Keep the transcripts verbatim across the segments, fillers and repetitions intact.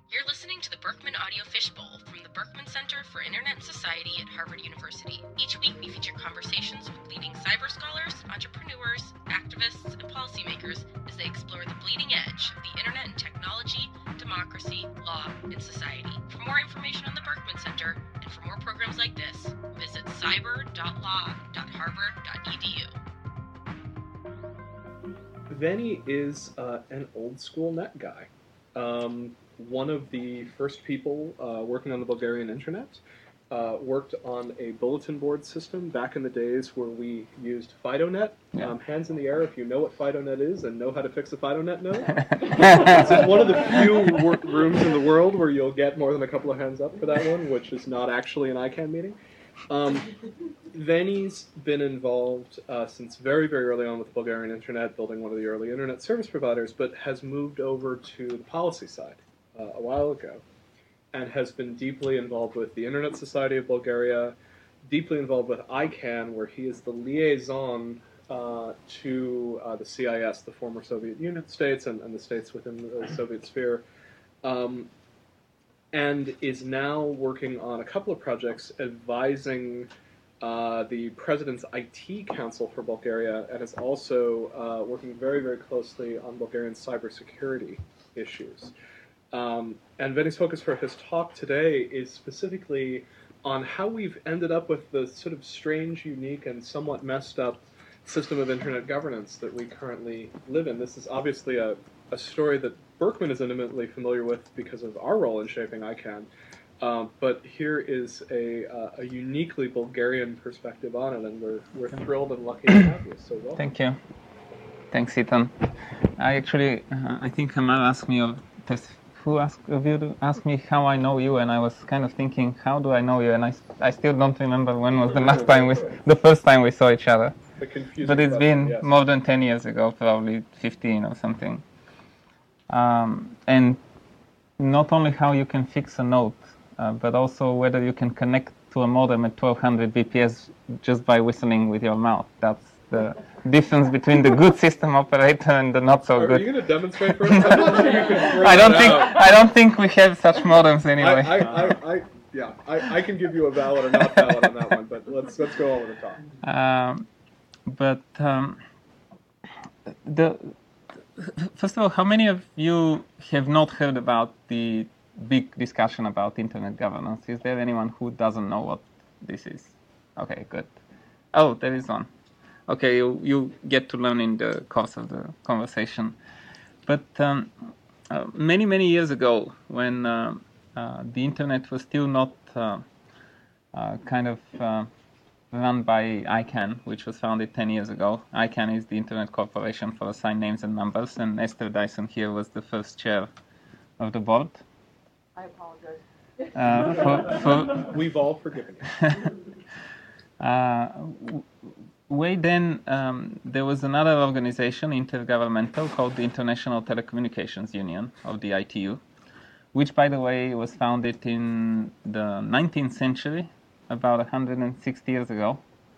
You're listening to the Berkman Audio Fishbowl from the Berkman Center for Internet and Society at Harvard University. Each week we feature conversations with leading cyber scholars, entrepreneurs, activists, and policymakers as they explore the bleeding edge of the internet and technology, democracy, law, and society. For more information on the Berkman Center and for more programs like this, visit cyber dot law dot harvard dot e d u. Veni is uh, an old school net guy. Um, one of the first people uh, working on the Bulgarian internet, uh, worked on a bulletin board system back in the days where we used FidoNet. Yeah. Um, hands in the air if you know what FidoNet is and know how to fix a FidoNet node. This is one of the few work rooms in the world where you'll get more than a couple of hands up for that one, which is not actually an I CANN meeting. Um, Veni's been involved uh, since very, very early on with the Bulgarian internet, building one of the early internet service providers, but has moved over to the policy side uh, a while ago, and has been deeply involved with the Internet Society of Bulgaria, deeply involved with I CANN, where he is the liaison uh, to uh, the C I S, the former Soviet Union states, and, and the states within the Soviet sphere. Um, and is now working on a couple of projects advising uh, the President's I T Council for Bulgaria, and is also uh, working very, very closely on Bulgarian cybersecurity issues. Um, and Veni's focus for his talk today is specifically on how we've ended up with the sort of strange, unique, and somewhat messed up system of internet governance that we currently live in. This is obviously a, a story that Berkman is intimately familiar with because of our role in shaping I CANN, um, but here is a, uh, a uniquely Bulgarian perspective on it, and we're, we're thrilled and lucky to have you, so welcome. Thank you. Thanks, Ethan. I actually, uh, I think Amal asked me, of, who asked of you to ask me how I know you, and I was kind of thinking, how do I know you? And I, I still don't remember when was the last time we, the first time we saw each other. The confusing but it's question, been yes. more than ten years ago, probably fifteen or something. Um, and not only how you can fix a node, uh, but also whether you can connect to a modem at twelve hundred B P S just by whistling with your mouth. That's the difference between the good system operator and the not so Are, good. Are you going to demonstrate for us? I'm not sure you can throw I don't that think out. I don't think we have such modems anyway. I, I, I, I, yeah, I, I can give you a valid or not valid on that one, but let's let's go on with the talk. Um, but um, the first of all, how many of you have not heard about the big discussion about internet governance? Is there anyone who doesn't know what this is? Okay, good. Oh, there is one. Okay, you, you get to learn in the course of the conversation. But um, uh, many, many years ago, when uh, uh, the internet was still not uh, uh, kind of uh, run by I CANN, which was founded ten years ago. I CANN is the Internet Corporation for Assigned Names and Numbers, and Esther Dyson here was the first chair of the board. I apologize. Uh, for, for We've all forgiven you. uh, way then, um, there was another organization, intergovernmental, called the International Telecommunications Union, of the I T U, which, by the way, was founded in the nineteenth century, about one hundred sixty years ago,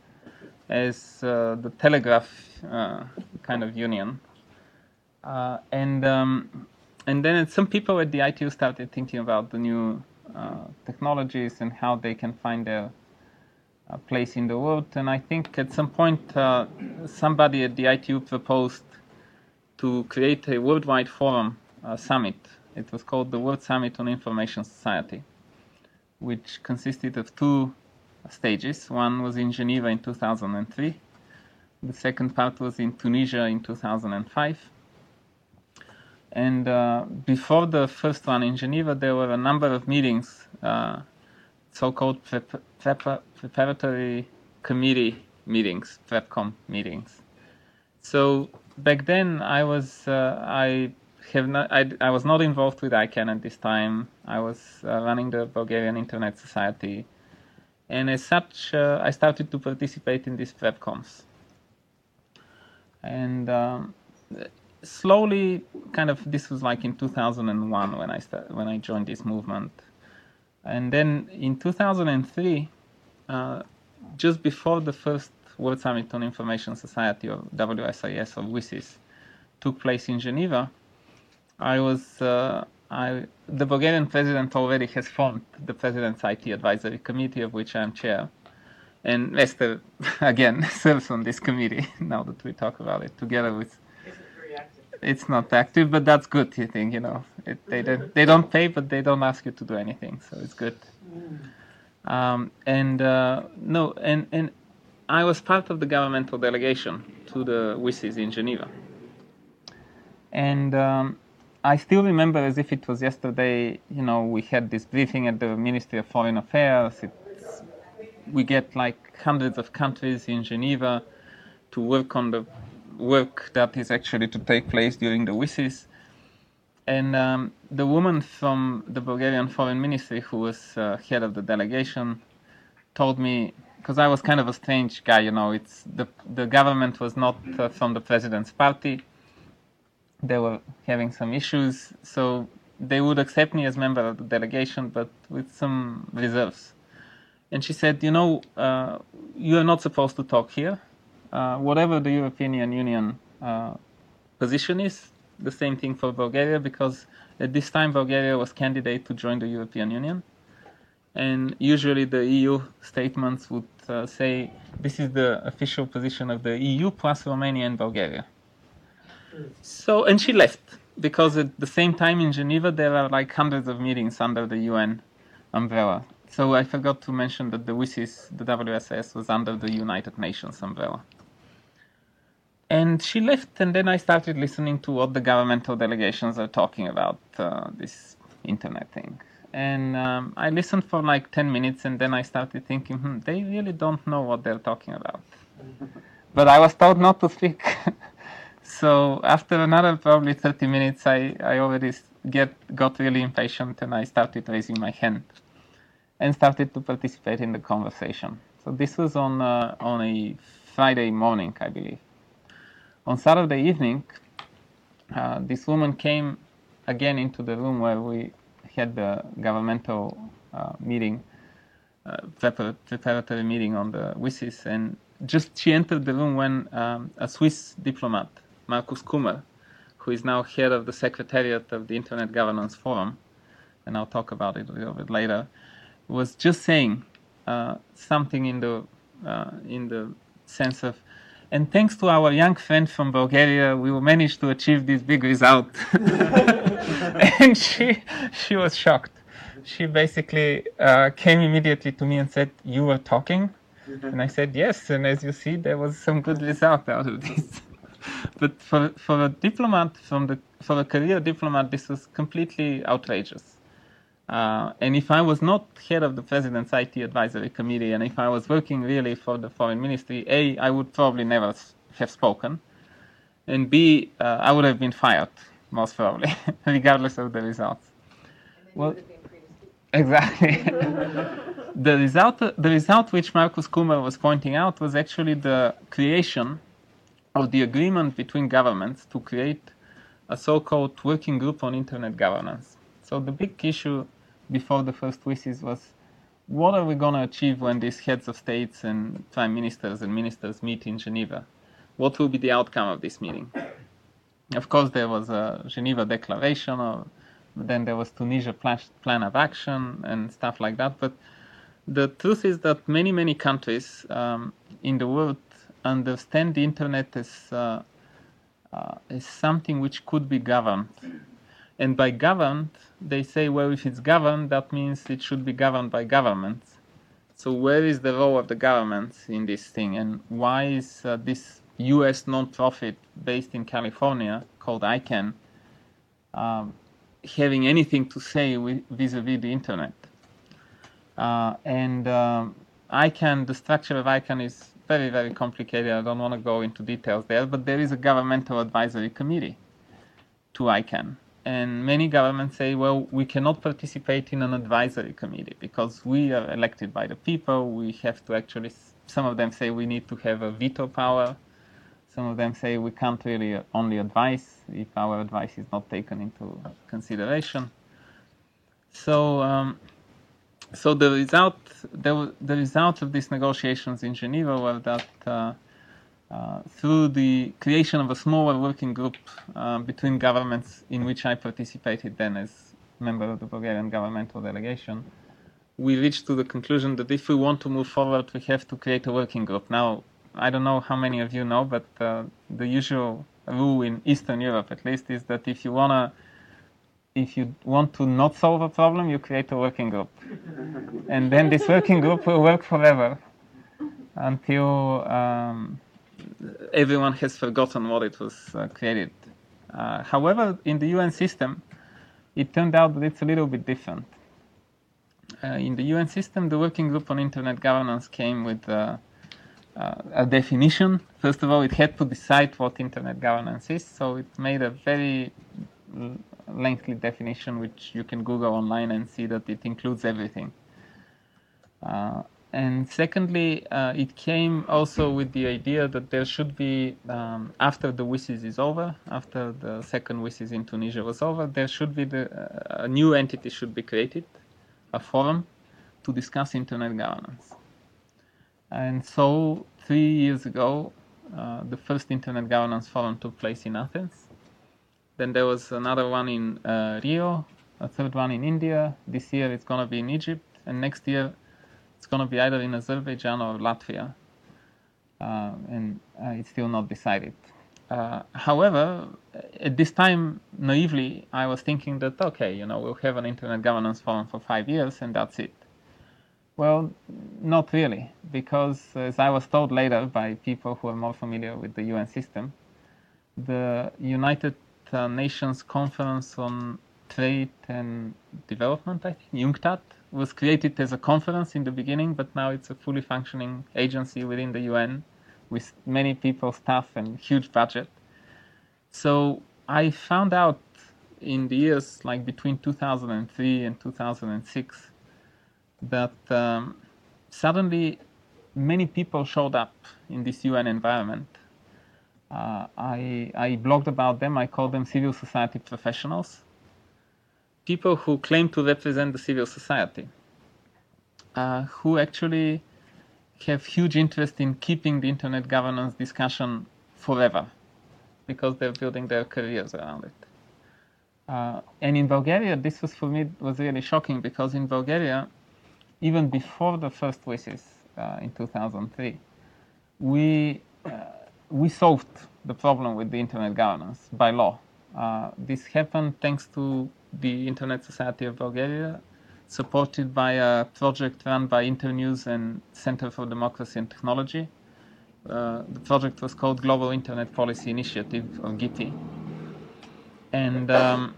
as uh, the telegraph uh, kind of union. Uh, and um, and then some people at the I T U started thinking about the new uh, technologies and how they can find their uh, place in the world. And I think at some point uh, somebody at the I T U proposed to create a worldwide forum uh, summit. It was called the World Summit on Information Society, which consisted of two stages. One was in Geneva in two thousand three. The second part was in Tunisia in two thousand five. And uh, before the first one in Geneva, there were a number of meetings, uh, so-called prep- prep- preparatory committee meetings, PrepCom meetings. So back then, I was uh, I have not I, I was not involved with I CANN at this time. I was uh, running the Bulgarian Internet Society. And as such, uh, I started to participate in these PrepComs. And um, slowly, kind of, this was like in two thousand one when I start, when I joined this movement. And then in two thousand three, uh, just before the first World Summit on Information Society, or W S I S, or WSIS, took place in Geneva, I was uh, I, the Bulgarian president already has formed the President's I T Advisory Committee, of which I am chair. And Esther, again, serves on this committee, now that we talk about it, together with... Isn't very active. It's not active, but that's good, you think, you know. It, they, don't, they don't pay, but they don't ask you to do anything, so it's good. Mm. Um, and, uh, no, and, and I was part of the governmental delegation to the W I S is in Geneva. And um, I still remember as if it was yesterday, you know, we had this briefing at the Ministry of Foreign Affairs. It's, we get like hundreds of countries in Geneva to work on the work that is actually to take place during the W I S is. And um, the woman from the Bulgarian Foreign Ministry, who was uh, head of the delegation, told me, because I was kind of a strange guy, you know, it's the, the government was not uh, from the president's party. They were having some issues, so they would accept me as member of the delegation, but with some reserves. And she said, you know, uh, you are not supposed to talk here. Uh, whatever the European Union uh, position is, the same thing for Bulgaria, because at this time Bulgaria was candidate to join the European Union. And usually the E U statements would uh, say, this is the official position of the E U plus Romania and Bulgaria. So, and she left, because at the same time in Geneva there are like hundreds of meetings under the U N umbrella. So I forgot to mention that the W I S is, the W S S was under the United Nations umbrella. And she left, and then I started listening to what the governmental delegations are talking about, uh, this internet thing. And um, I listened for like ten minutes, and then I started thinking, hmm, they really don't know what they're talking about. But I was told not to speak. So after another probably thirty minutes, I, I already get got really impatient, and I started raising my hand and started to participate in the conversation. So this was on uh, on a Friday morning, I believe. On Saturday evening, uh, this woman came again into the room where we had the governmental uh, meeting, uh, prepar- preparatory meeting on the W I S is, and just she entered the room when um, a Swiss diplomat, Markus Kummer, who is now head of the Secretariat of the Internet Governance Forum, and I'll talk about it a little bit later, was just saying uh, something in the uh, in the sense of, and thanks to our young friend from Bulgaria, we managed to achieve this big result. And she she was shocked. She basically uh, came immediately to me and said, "You were talking?" And I said, "Yes, and as you see, there was some good result out of this." But for for a diplomat, from the for a career diplomat, this was completely outrageous. Uh, and if I was not head of the President's I T Advisory Committee, and if I was working really for the Foreign Ministry, A, I would probably never have spoken, and B, uh, I would have been fired, most probably, regardless of the results. Well, exactly. the result, the result which Markus Kummer was pointing out was actually the creation of the agreement between governments to create a so-called working group on internet governance. So the big issue before the first W I S is was, what are we going to achieve when these heads of states and prime ministers and ministers meet in Geneva? What will be the outcome of this meeting? Of course, there was a Geneva Declaration, or then there was Tunisia Plan of Action and stuff like that. But the truth is that many, many countries um, in the world understand the internet as, uh, uh, as something which could be governed. And by governed, they say, well, if it's governed, that means it should be governed by governments. So where is the role of the governments in this thing? And why is uh, this U S non-profit based in California called ICANN um, having anything to say with, vis-a-vis the internet? Uh, and um, ICANN, the structure of ICANN is very, very complicated. I don't want to go into details there, but there is a governmental advisory committee to ICANN. And many governments say, well, we cannot participate in an advisory committee because we are elected by the people. We have to actually, some of them say we need to have a veto power. Some of them say we can't really only advise if our advice is not taken into consideration. So, um, so the result, the, the result of these negotiations in Geneva were that uh, Uh, through the creation of a smaller working group uh, between governments, in which I participated then as member of the Bulgarian governmental delegation, we reached to the conclusion that if we want to move forward, we have to create a working group. Now, I don't know how many of you know, but uh, the usual rule in Eastern Europe, at least, is that if you wanna, if you want to not solve a problem, you create a working group, and then this working group will work forever until um, everyone has forgotten what it was uh, created. Uh, however, in the U N system, it turned out that it's a little bit different. Uh, in the U N system, the working group on internet governance came with uh, uh, a definition. First of all, it had to decide what internet governance is, so it made a very lengthy definition, which you can Google online and see that it includes everything. Uh, and secondly, uh, it came also with the idea that there should be, um, after the WSIS is over, after the second WSIS in Tunisia was over, there should be the, uh, a new entity should be created, a forum to discuss internet governance. And so three years ago, uh, the first internet governance forum took place in Athens. Then there was another one in uh, Rio, a third one in India. This year it's going to be in Egypt, and next year it's going to be either in Azerbaijan or Latvia. Uh, and uh, it's still not decided. Uh, however, at this time, naively, I was thinking that, okay, you know, we'll have an internet governance forum for five years and that's it. Well, not really, because as I was told later by people who are more familiar with the U N system, the United uh, Nations Conference on Trade and Development, I think, UNCTAD, was created as a conference in the beginning, but now it's a fully functioning agency within the U N with many people, staff, and huge budget. So I found out in the years like between two thousand three and two thousand six that um, suddenly many people showed up in this U N environment. Uh, I, I blogged about them. I called them civil society professionals, people who claim to represent the civil society, uh, who actually have huge interest in keeping the internet governance discussion forever, because they're building their careers around it. Uh, and in Bulgaria, this was for me was really shocking, because in Bulgaria, even before the first WSIS uh, in two thousand three, we uh, we solved the problem with the internet governance by law. Uh, this happened thanks to the Internet Society of Bulgaria, supported by a project run by Internews and Center for Democracy and Technology. Uh, the project was called Global Internet Policy Initiative, or G I P I. And um,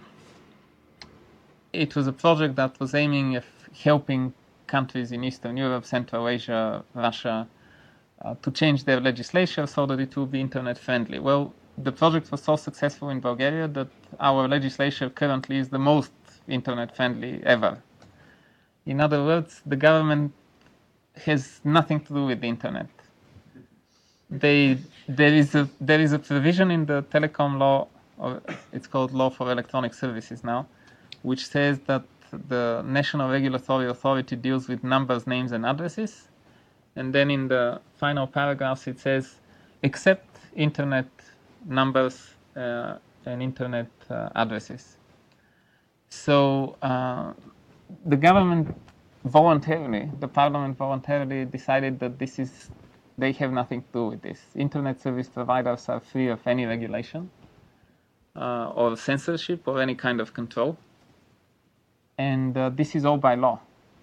it was a project that was aiming at helping countries in Eastern Europe, Central Asia, Russia, uh, to change their legislation so that it will be internet friendly. Well, the project was so successful in Bulgaria that our legislation currently is the most internet friendly ever. In other words, the government has nothing to do with the internet. They, there is a there is a provision in the telecom law, or it's called Law for Electronic Services now, which says that the National Regulatory Authority deals with numbers, names, and addresses. And then in the final paragraphs it says, except internet numbers uh, and internet uh, addresses. So uh, the government voluntarily, the parliament voluntarily decided that this is, they have nothing to do with this. Internet service providers are free of any regulation uh, or censorship or any kind of control. And uh, this is all by law.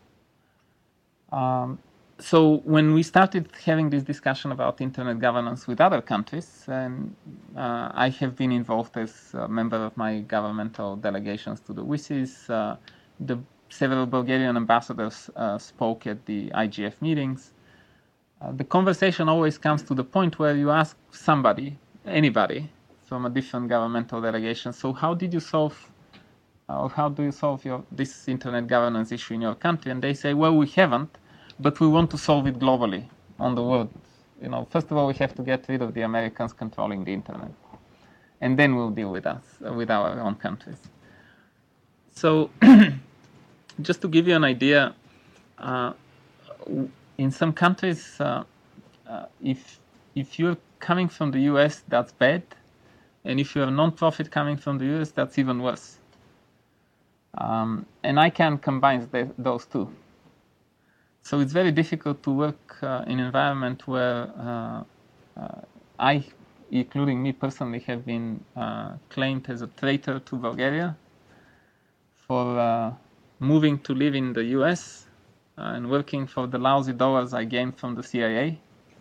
Um, so when we started having this discussion about internet governance with other countries, and uh, I have been involved as a member of my governmental delegations to the WSIS, uh, the several Bulgarian ambassadors uh, spoke at the I G F meetings. Uh, the conversation always comes to the point where you ask somebody, anybody from a different governmental delegation, so how did you solve or how do you solve your, this internet governance issue in your country? And they say, well, we haven't, but we want to solve it globally on the world. You know, first of all, we have to get rid of the Americans controlling the internet, and then we'll deal with us, uh, with our own countries. So, just to give you an idea, uh, in some countries, uh, uh, if if you're coming from the U S, that's bad, and if you're a non-profit coming from the U S, that's even worse. Um, and ICANN combines the, those two. So it's very difficult to work uh, in an environment where uh, uh, I, including me personally, have been uh, claimed as a traitor to Bulgaria for uh, moving to live in the U S uh, and working for the lousy dollars I gained from the C I A,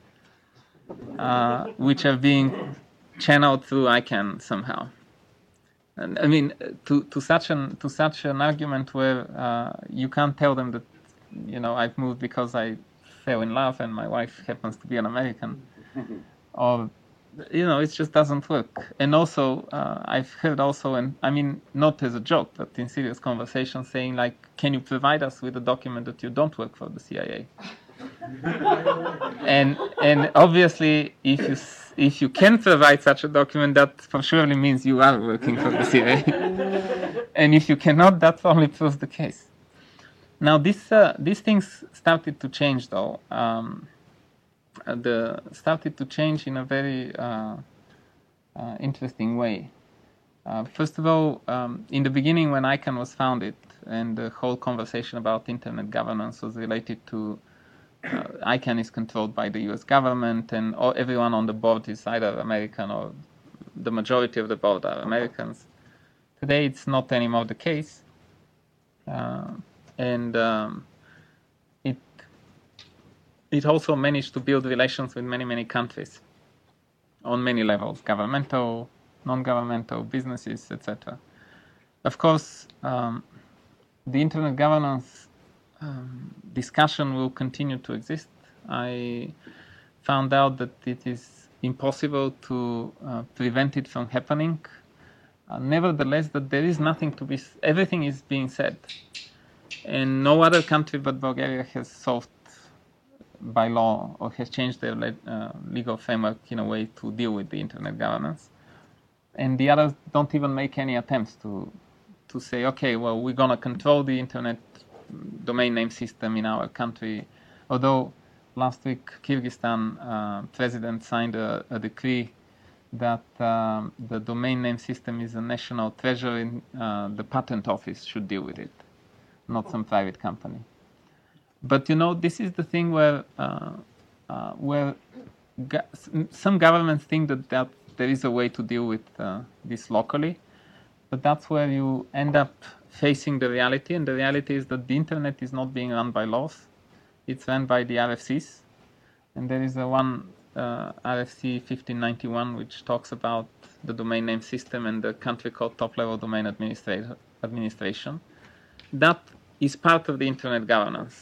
uh, which are being channeled through ICANN somehow. And I mean, to, to such an to such an argument where uh, you can't tell them that, you know, I've moved because I fell in love and my wife happens to be an American, or, you know, it just doesn't work. And also, uh, I've heard also, and I mean, not as a joke, but in serious conversation, saying like, can you provide us with a document that you don't work for the C I A? and and obviously, if you if you can provide such a document, that for surely means you are working for the C I A. And if you cannot, that only proves the case. Now, this uh, these things started to change, though. Um, the started to change in a very uh, uh, interesting way. Uh, first of all, um, in the beginning, when ICANN was founded, and the whole conversation about internet governance was related to uh, ICANN is controlled by the U S government, and all, everyone on the board is either American or the majority of the board are Americans. Today, it's not anymore the case. Uh, And um, it it also managed to build relations with many, many countries on many levels, governmental, non-governmental, businesses, et cetera. Of course, um, the internet governance um, discussion will continue to exist. I found out that it is impossible to uh, prevent it from happening. Uh, nevertheless, that there is nothing to be, everything is being said. And no other country but Bulgaria has solved by law or has changed their le- uh, legal framework in a way to deal with the internet governance. And the others don't even make any attempts to to say, okay, well, we're going to control the internet domain name system in our country. Although last week, Kyrgyzstan uh, president signed a, a decree that um, the domain name system is a national treasure and uh, the patent office should deal with it, not some private company. But you know, this is the thing where uh, uh, where go- some governments think that, that there is a way to deal with uh, this locally, but that's where you end up facing the reality, and the reality is that the internet is not being run by laws; it's run by the R F Cs, and there is a one uh, R F C fifteen ninety-one which talks about the domain name system and the country called top-level domain administrator administration. That is part of the internet governance,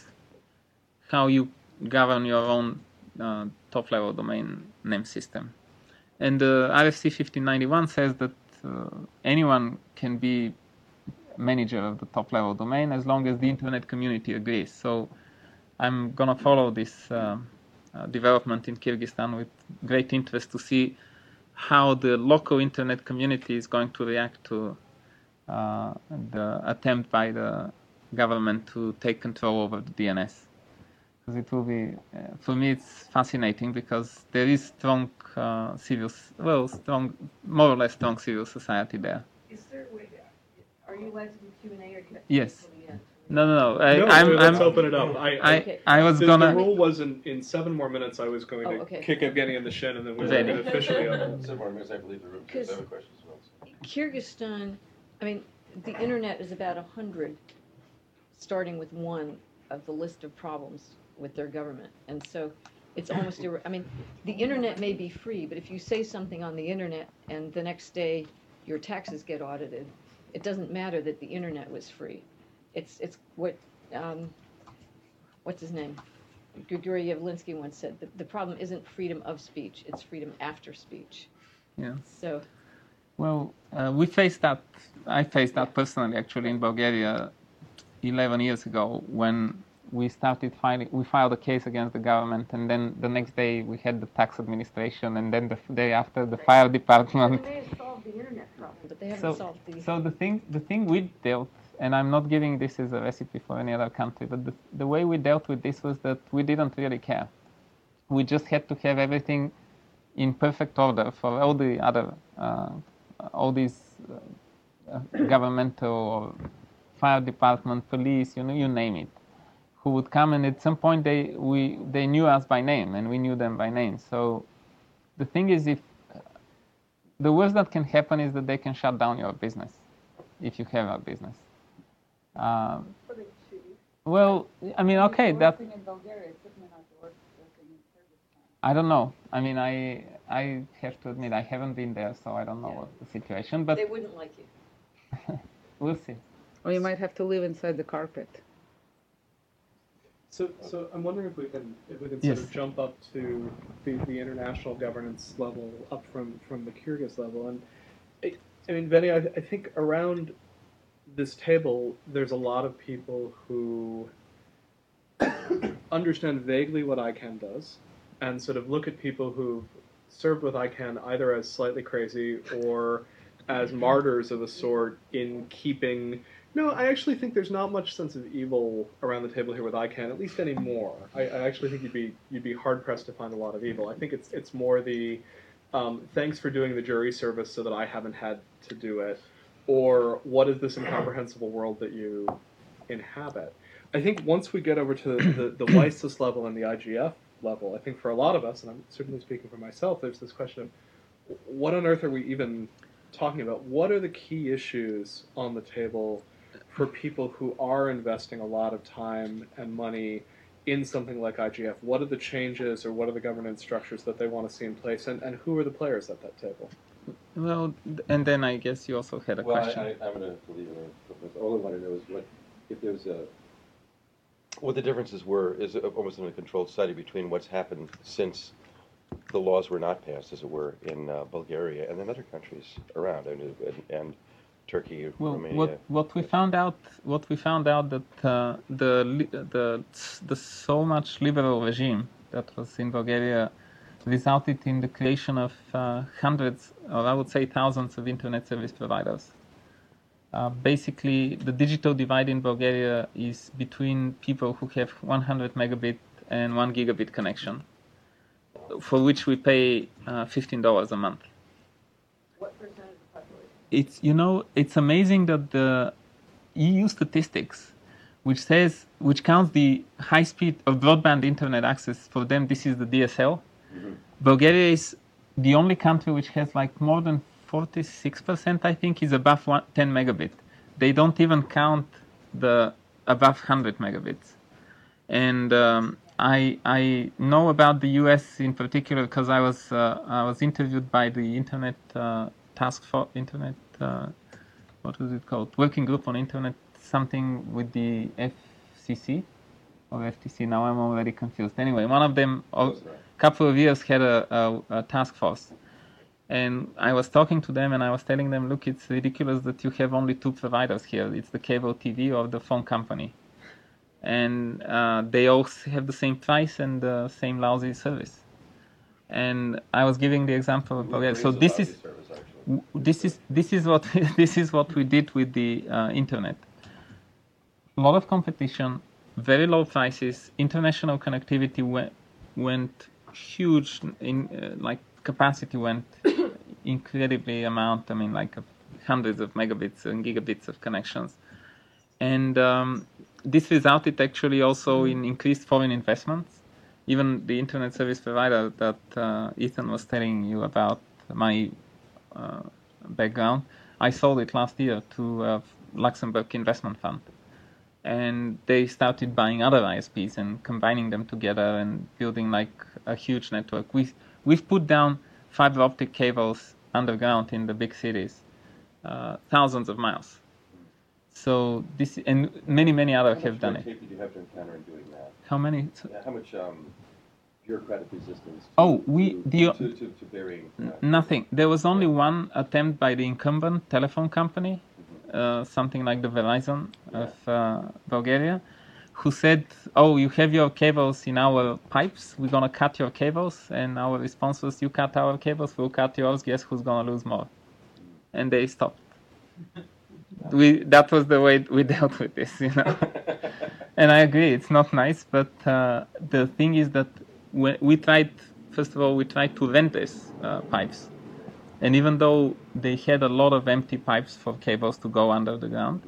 how you govern your own uh, top-level domain name system. And the R F C fifteen ninety-one says that uh, anyone can be manager of the top-level domain as long as the internet community agrees. So I'm going to follow this uh, uh, development in Kyrgyzstan with great interest to see how the local internet community is going to react to uh, the attempt by the government to take control over the D N S. Because it will be, uh, for me, it's fascinating because there is strong uh, civil, well, strong, more or less strong civil society there. Is there, wait, are you allowed to do Q and A or do you have to Yes. wait till the end? No, no, no. I, No, I'm, let's I'm, open it up. I, I, Okay. I was the, gonna. the rule was in, in seven more minutes I was going Oh, to okay. kick Evgeny in the shin, and then we were Ready. going to officially open. Seven more minutes, I believe the room, because I have a question as well. so. Kyrgyzstan, I mean, the internet is about a hundred, starting with one of the list of problems with their government. And so it's almost, irre- I mean, the internet may be free, but if you say something on the internet and the next day your taxes get audited, it doesn't matter that the internet was free. It's, it's what, um, what's his name? Grigory Yavlinsky once said, the, the problem isn't freedom of speech, it's freedom after speech. Yeah. So, Well, uh, we faced that. I faced that personally, actually, in Bulgaria, eleven years ago, when we started filing. We filed a case against the government, and then the next day we had the tax administration, and then the f- day after the fire department. they have solved the internet problem, but they haven't So, solved the. so the thing, the thing we dealt, and I'm not giving this as a recipe for any other country, but the, the way we dealt with this was that we didn't really care. We just had to have everything in perfect order for all the other, uh, all these uh, uh, governmental or fire department, police, you know, you name it, who would come, and at some point they we they knew us by name, and we knew them by name. So the thing is, if the worst that can happen is that they can shut down your business, if you have a business. Um, well, I mean, okay, that. I don't know. I mean, I I have to admit I haven't been there, so I don't know Yeah. what the situation. But They wouldn't like you. we'll see. Or you might have to live inside the carpet. So, so I'm wondering if we can, if we can Yes. sort of jump up to the, the international governance level, up from, from the Kyrgyz level. And I, I mean, Benny, I, I think around this table, there's a lot of people who understand vaguely what ICANN does, and sort of look at people who've served with ICANN either as slightly crazy or as martyrs of a sort in keeping. No, I actually think there's not much sense of evil around the table here with ICANN, at least anymore. I, I actually think you'd be you'd be hard pressed to find a lot of evil. I think it's it's more the um, thanks for doing the jury service so that I haven't had to do it, or what is this incomprehensible world that you inhabit. I think once we get over to the, the, the WISIS level and the I G F level, I think for a lot of us, and I'm certainly speaking for myself, there's this question of what on earth are we even talking about? What are the key issues on the table for people who are investing a lot of time and money in something like I G F? What are the changes or what are the governance structures that they want to see in place, and, and who are the players at that table? Well, and then I guess you also had a Well, question. I, I, I'm going to leave it. All I want to know is what, if there's a, what the differences were, is almost in a controlled study between what's happened since the laws were not passed, as it were, in uh, Bulgaria and then other countries around, and, and, and Turkey, Well, Romania. what what we found out, what we found out that uh, the li- the the so much liberal regime that was in Bulgaria resulted in the creation of uh, hundreds, or I would say thousands, of internet service providers. Uh, basically, the digital divide in Bulgaria is between people who have one hundred megabit and one gigabit connection, for which we pay uh, fifteen dollars a month. What percentage of the population? It's, you know, it's amazing that the E U statistics, which says, which counts the high speed of broadband internet access, for them this is the D S L. Mhm. Bulgaria is the only country which has like more than forty-six percent, I think, is above one, ten megabit. They don't even count the above one hundred megabits. And um, I I know about the U S in particular because I was uh, I was interviewed by the Internet uh, Task Force, Internet, uh, what was it called? Working Group on Internet, something with the F C C or F T C. Now I'm already confused. Anyway, one of them, a couple of years, had a, a, a task force. And I was talking to them and I was telling them, look, it's ridiculous that you have only two providers here. It's the cable T V or the phone company. And uh, they all have the same price and the same lousy service. And I was giving the example of Bulgaria. So this is this is this is what this is what we did with the uh, internet. A lot of competition, very low prices, international connectivity went went huge in uh, like capacity went incredibly amount. I mean, like uh, hundreds of megabits and gigabits of connections, and um, this resulted actually also in increased foreign investments. Even the internet service provider that uh, Ethan was telling you about, my uh, background, I sold it last year to uh, Luxembourg Investment Fund. And they started buying other I S Ps and combining them together and building like a huge network. We, we've put down fiber optic cables underground in the big cities, uh, thousands of miles. So this, and many, many others have done it. How much red tape did you have to encounter in doing that? How many? Yeah, how much um, bureaucratic resistance to, Oh, we to, the to, to, to varying... N- Nothing. There was only one attempt by the incumbent telephone company, uh, something like the Verizon of uh, Bulgaria, who said, oh, you have your cables in our pipes, we're going to cut your cables, and our response was, you cut our cables, we'll cut yours, guess who's going to lose more? And they stopped. We That was the way we dealt with this, you know. And I agree, it's not nice, but uh, the thing is that we, we tried, first of all, we tried to rent these uh, pipes. And even though they had a lot of empty pipes for cables to go under the ground,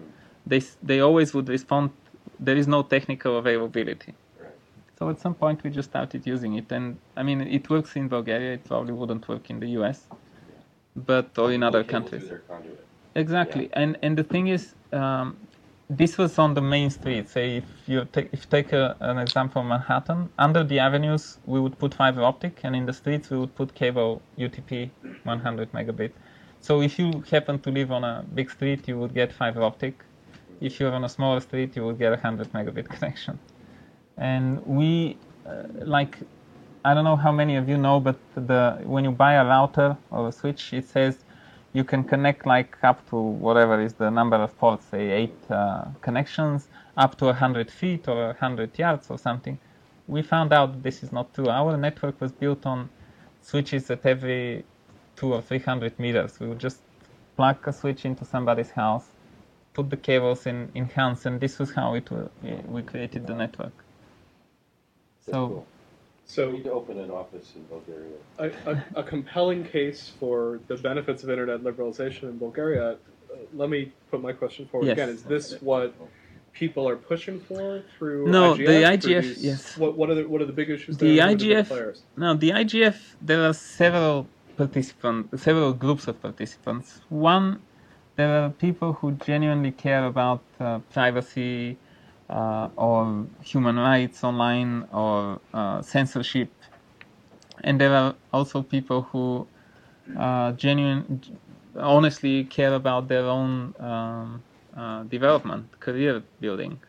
they s- they always would respond, there is no technical availability. So at some point we just started using it, and I mean it works in Bulgaria. It probably wouldn't work in the U S, but or in other Cable countries. through their conduit. Exactly, and and the thing is, um, this was on the main street. Say if you take if you take a, an example of Manhattan, under the avenues we would put fiber optic, and in the streets we would put cable U T P one hundred megabit. So if you happen to live on a big street, you would get fiber optic. If you're on a smaller street, you would get a one hundred megabit connection. And we, uh, like, I don't know how many of you know, but the when you buy a router or a switch, it says you can connect like up to whatever is the number of ports, say eight uh, connections, up to one hundred feet or one hundred yards or something. We found out that this is not true. Our network was built on switches at every two or three hundred meters. We would just plug a switch into somebody's house, put the cables in, in hands, and this was how it wa- we created the network. That's So- cool. So We need to open an office in Bulgaria. a, a, a compelling case for the benefits of internet liberalization in Bulgaria. Uh, let me put my question forward Yes. again. Is this what people are pushing for through No, I G F? the Through I G F, these- yes. What, what are the what are the big issues The there? and who are the big I G F players? No, the I G F, there are several participants, several groups of participants. One, there are people who genuinely care about uh, privacy uh, or human rights online or uh, censorship. And there are also people who uh, genuine, honestly care about their own um, uh, development, career building.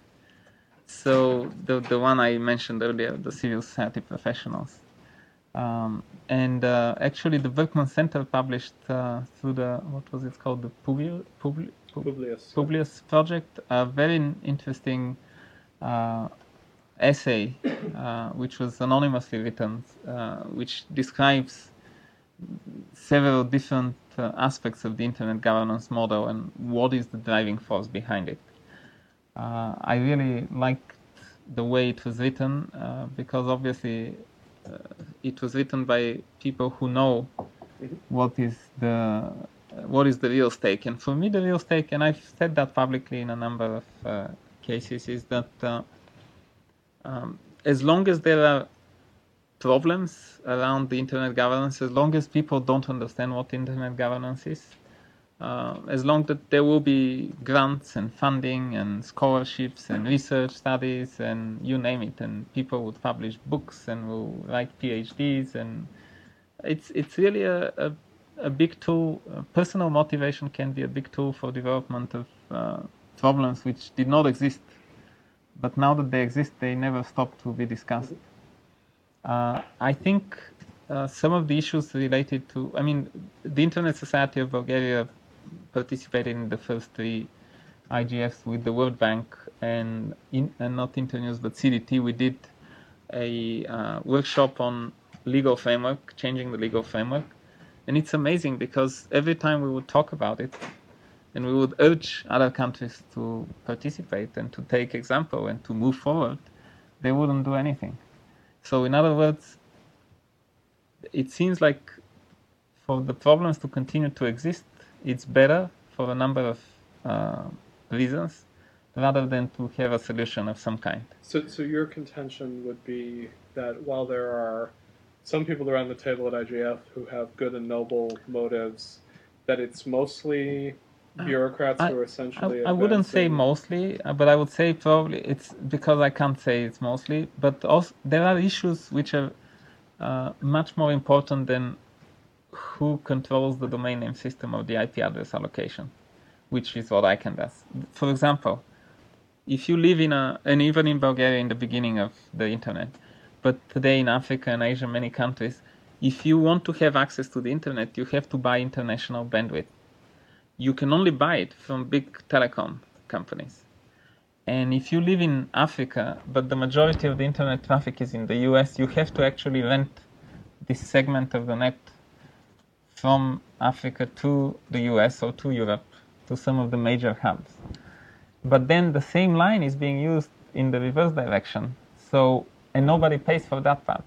So the the one I mentioned earlier, the civil society professionals, um, and uh, actually the Berkman Center published uh, through the what was it called, the Publius Publi, Pub- Publius. Publius project, a very interesting uh, essay, uh, which was anonymously written, uh, which describes several different uh, aspects of the internet governance model and what is the driving force behind it. Uh, I really liked the way it was written uh, because obviously uh, it was written by people who know what is the what is the real stake. And for me, the real stake, and I've said that publicly in a number of uh, cases, is that uh, um, as long as there are problems around the internet governance, as long as people don't understand what internet governance is, uh, as long as there will be grants and funding and scholarships and research studies and you name it, and people would publish books and will write PhDs, and it's it's really a, a, a big tool. Uh, personal motivation can be a big tool for development of uh, problems which did not exist, but now that they exist, they never stop to be discussed. Uh, I think uh, some of the issues related to, I mean, the Internet Society of Bulgaria participated in the first three I G Fs with the World Bank and, in, and not Internews, but C D T. We did a uh, workshop on legal framework, changing the legal framework. And it's amazing because every time we would talk about it and we would urge other countries to participate and to take example and to move forward, they wouldn't do anything. So in other words, it seems like for the problems to continue to exist, it's better for a number of uh, reasons rather than to have a solution of some kind. So, so your contention would be that while there are some people around the table at I G F who have good and noble motives, that it's mostly bureaucrats I- who are essentially I, I wouldn't say advancing- mostly, uh, but I would say probably it's because I can't say it's mostly, but also there are issues which are uh, much more important than who controls the domain name system of the I P address allocation, which is what I can do. For example, if you live in a, and even in Bulgaria in the beginning of the internet, but today in Africa and Asia, many countries, if you want to have access to the internet, you have to buy international bandwidth. You can only buy it from big telecom companies. And if you live in Africa, but the majority of the internet traffic is in the U S, you have to actually rent this segment of the net from Africa to the U S or to Europe, to some of the major hubs. But then the same line is being used in the reverse direction. So, and nobody pays for that part.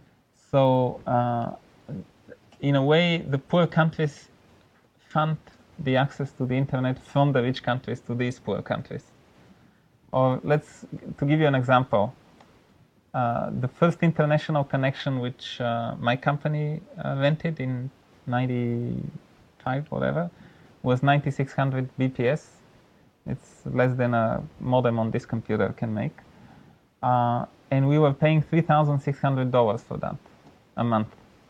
So, uh, in a way, the poor countries fund the access to the internet from the rich countries to these poor countries. Or let's, to give you an example, uh, the first international connection which uh, my company uh, rented in ninety-five, whatever, was ninety-six hundred B P S. It's less than a modem on this computer can make. Uh, and we were paying three thousand six hundred dollars for that a month.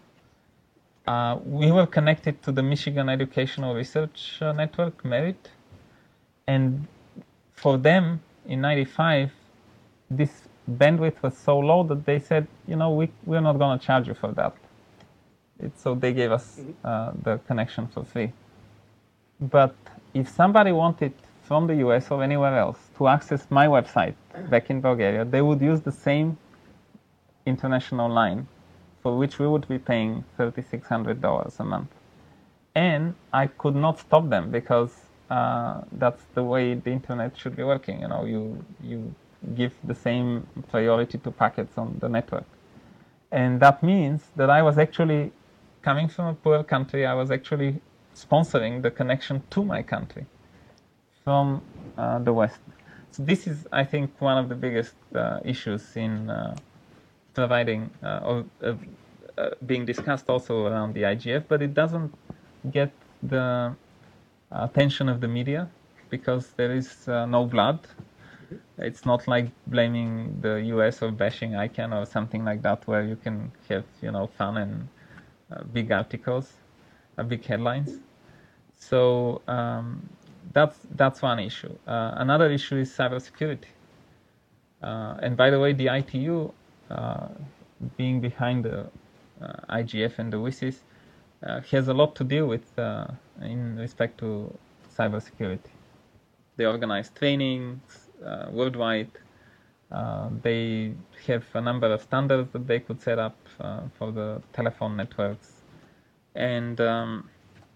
Uh, we were connected to the Michigan Educational Research uh, Network, Merit, and for them in ninety-five, this bandwidth was so low that they said, you know, we, we're not going to charge you for that. It, so they gave us uh, the connection for free. But if somebody wanted from the U S or anywhere else to access my website back in Bulgaria, they would use the same international line, for which we would be paying three thousand six hundred dollars a month. And I could not stop them because uh, that's the way the internet should be working. You know, you, you give the same priority to packets on the network. And that means that I was actually, coming from a poor country, I was actually sponsoring the connection to my country from uh, the West. So this is, I think, one of the biggest uh, issues in uh, providing uh, or uh, uh, being discussed also around the I G F, but it doesn't get the attention of the media because there is uh, no blood. It's not like blaming the U S or bashing I CANN or something like that, where you can have, you know, fun and uh, big articles, uh, big headlines. So um, that's that's one issue. Uh, another issue is cybersecurity. Uh, and by the way, the I T U, uh, being behind the uh, I G F and the W I S I S, uh, has a lot to deal with uh, in respect to cybersecurity. They organize trainings uh, worldwide. Uh, they have a number of standards that they could set up uh, for the telephone networks, and um,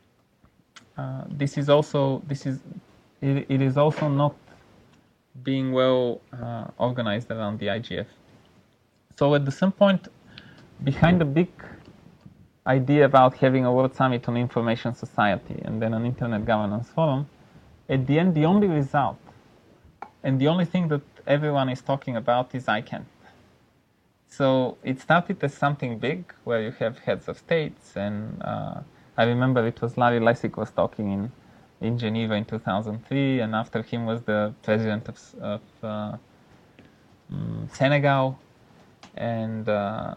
uh, this is also this is it, it is also not being well uh, organized around the I G F. So at some point, behind the big idea about having a World Summit on Information Society and then an Internet Governance Forum, at the end, the only result and the only thing that everyone is talking about is I CANN. So it started as something big where you have heads of states, and uh, I remember it was Larry Lessig was talking in, in Geneva in two thousand three, and after him was the president of, of uh, um, Senegal, and uh,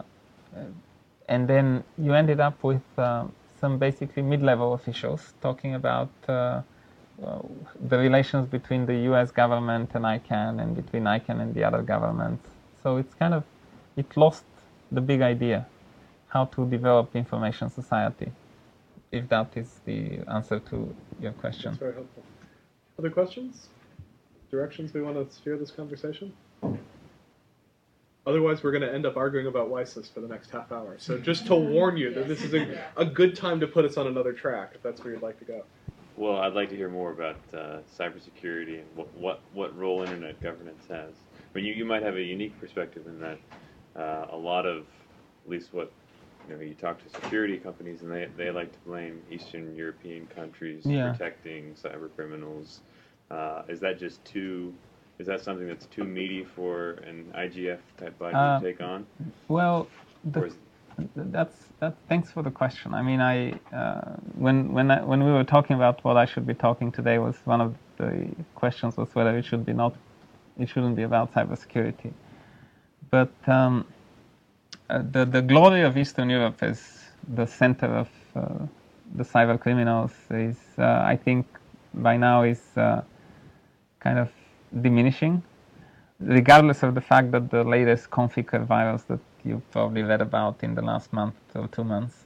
and then you ended up with uh, some basically mid-level officials talking about uh, well, the relations between the U S government and I CANN and between I CANN and the other governments. So it's kind of, it lost the big idea, how to develop information society, if that is the answer to your question. That's very helpful. Other questions? Directions we want to steer this conversation? Otherwise, we're going to end up arguing about W I S I S for the next half hour. So just to warn you that this is a, a good time to put us on another track, if that's where you'd like to go. Well, I'd like to hear more about uh, cybersecurity and what, what what role internet governance has. I mean, you, you might have a unique perspective in that uh, a lot of, at least what, you know, you talk to security companies and they, they like to blame Eastern European countries Yeah. protecting cyber criminals. Uh, is that just too, is that something that's too meaty for an I G F type body Uh, to take on? Well, Or the, is, that's that. Thanks for the question. I mean, I uh, when when I, when we were talking about what I should be talking today, was one of the questions was whether it should be not, it shouldn't be about cybersecurity. But um, uh, the the glory of Eastern Europe as the center of uh, the cyber criminals is, uh, I think, by now is uh, kind of diminishing, regardless of the fact that the latest Conficker virus that you probably read about in the last month or two months,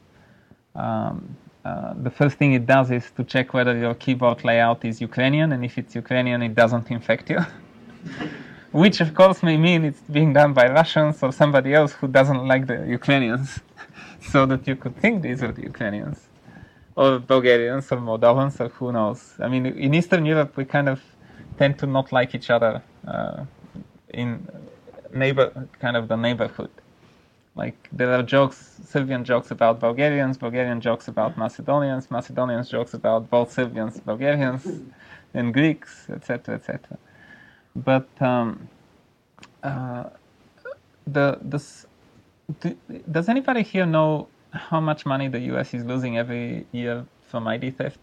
um, uh, the first thing it does is to check whether your keyboard layout is Ukrainian, and if it's Ukrainian, it doesn't infect you. Which, of course, may mean it's being done by Russians or somebody else who doesn't like the Ukrainians, so that you could think these are the Ukrainians, or Bulgarians or Moldovans, or who knows. I mean, in Eastern Europe, we kind of tend to not like each other uh, in neighbor, kind of the neighborhood. Like there are jokes, Serbian jokes about Bulgarians, Bulgarian jokes about Macedonians, Macedonians jokes about both Serbians, Bulgarians, and Greeks, et cetera, et cetera. But um, uh, the this, do, does anybody here know how much money the U S is losing every year from I D theft?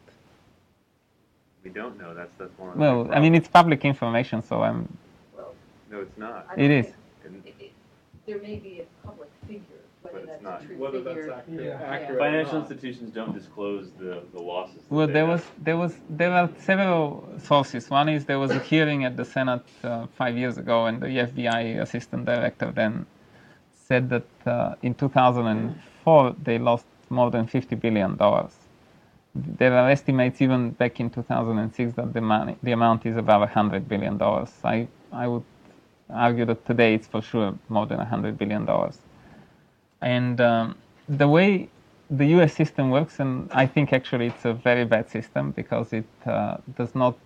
We don't know. That's that's one of the Well, big I mean, problems. it's public information, so I'm. No, it's not. I It don't is. think- And it- it- There may be a public figure, But whether it's that's not. a true Whether figure. that's accurate, Yeah. accurate or Financial not. institutions don't disclose the, the losses. that Well, they there have. was, there was, there are several sources. One is there was a hearing at the Senate uh, five years ago, and the F B I assistant director then said that uh, in two thousand four they lost more than fifty billion dollars. There are estimates even back in two thousand six that the money, the amount is about one hundred billion dollars. I, I would argue that today it's for sure more than one hundred billion dollars. And um, the way the U S system works, and I think actually it's a very bad system because it uh, does not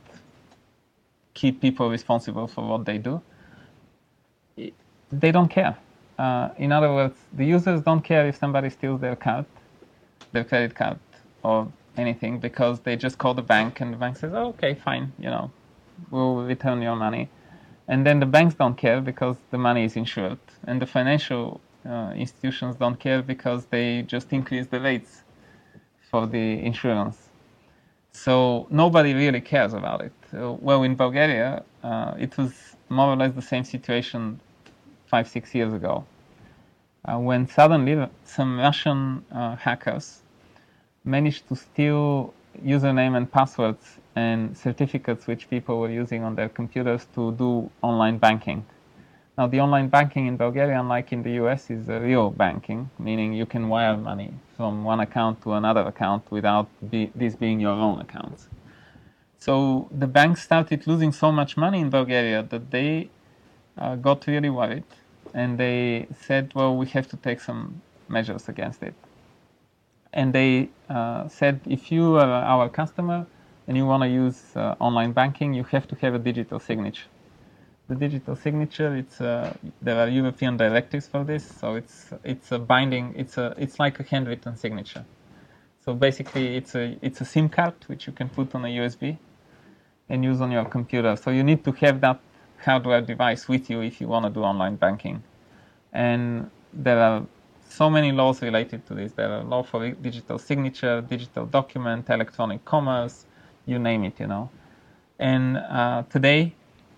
keep people responsible for what they do. It, they don't care. Uh, in other words, the users don't care if somebody steals their card, their credit card, or anything, because they just call the bank and the bank says, oh, okay, fine, you know, we'll return your money. And then the banks don't care because the money is insured, and the financial uh, institutions don't care because they just increase the rates for the insurance. So nobody really cares about it. Uh, well, in Bulgaria, uh, it was more or less the same situation five, six years ago, uh, when suddenly some Russian uh, hackers managed to steal username and passwords and certificates which people were using on their computers to do online banking. Now, the online banking in Bulgaria, unlike in the U S, is a real banking, meaning you can wire money from one account to another account without be, this being your own accounts. So the banks started losing so much money in Bulgaria that they uh, got really worried, and they said, well, we have to take some measures against it. And they uh, said, if you are our customer and you want to use uh, online banking, you have to have a digital signature. The digital signature, it's uh, there are European directives for this, so it's it's a binding, it's a it's like a handwritten signature. So basically, it's a it's a SIM card which you can put on a U S B and use on your computer. So you need to have that hardware device with you if you want to do online banking. And there are so many laws related to this. There are law for digital signature, digital document, electronic commerce, you name it, you know. And uh, today,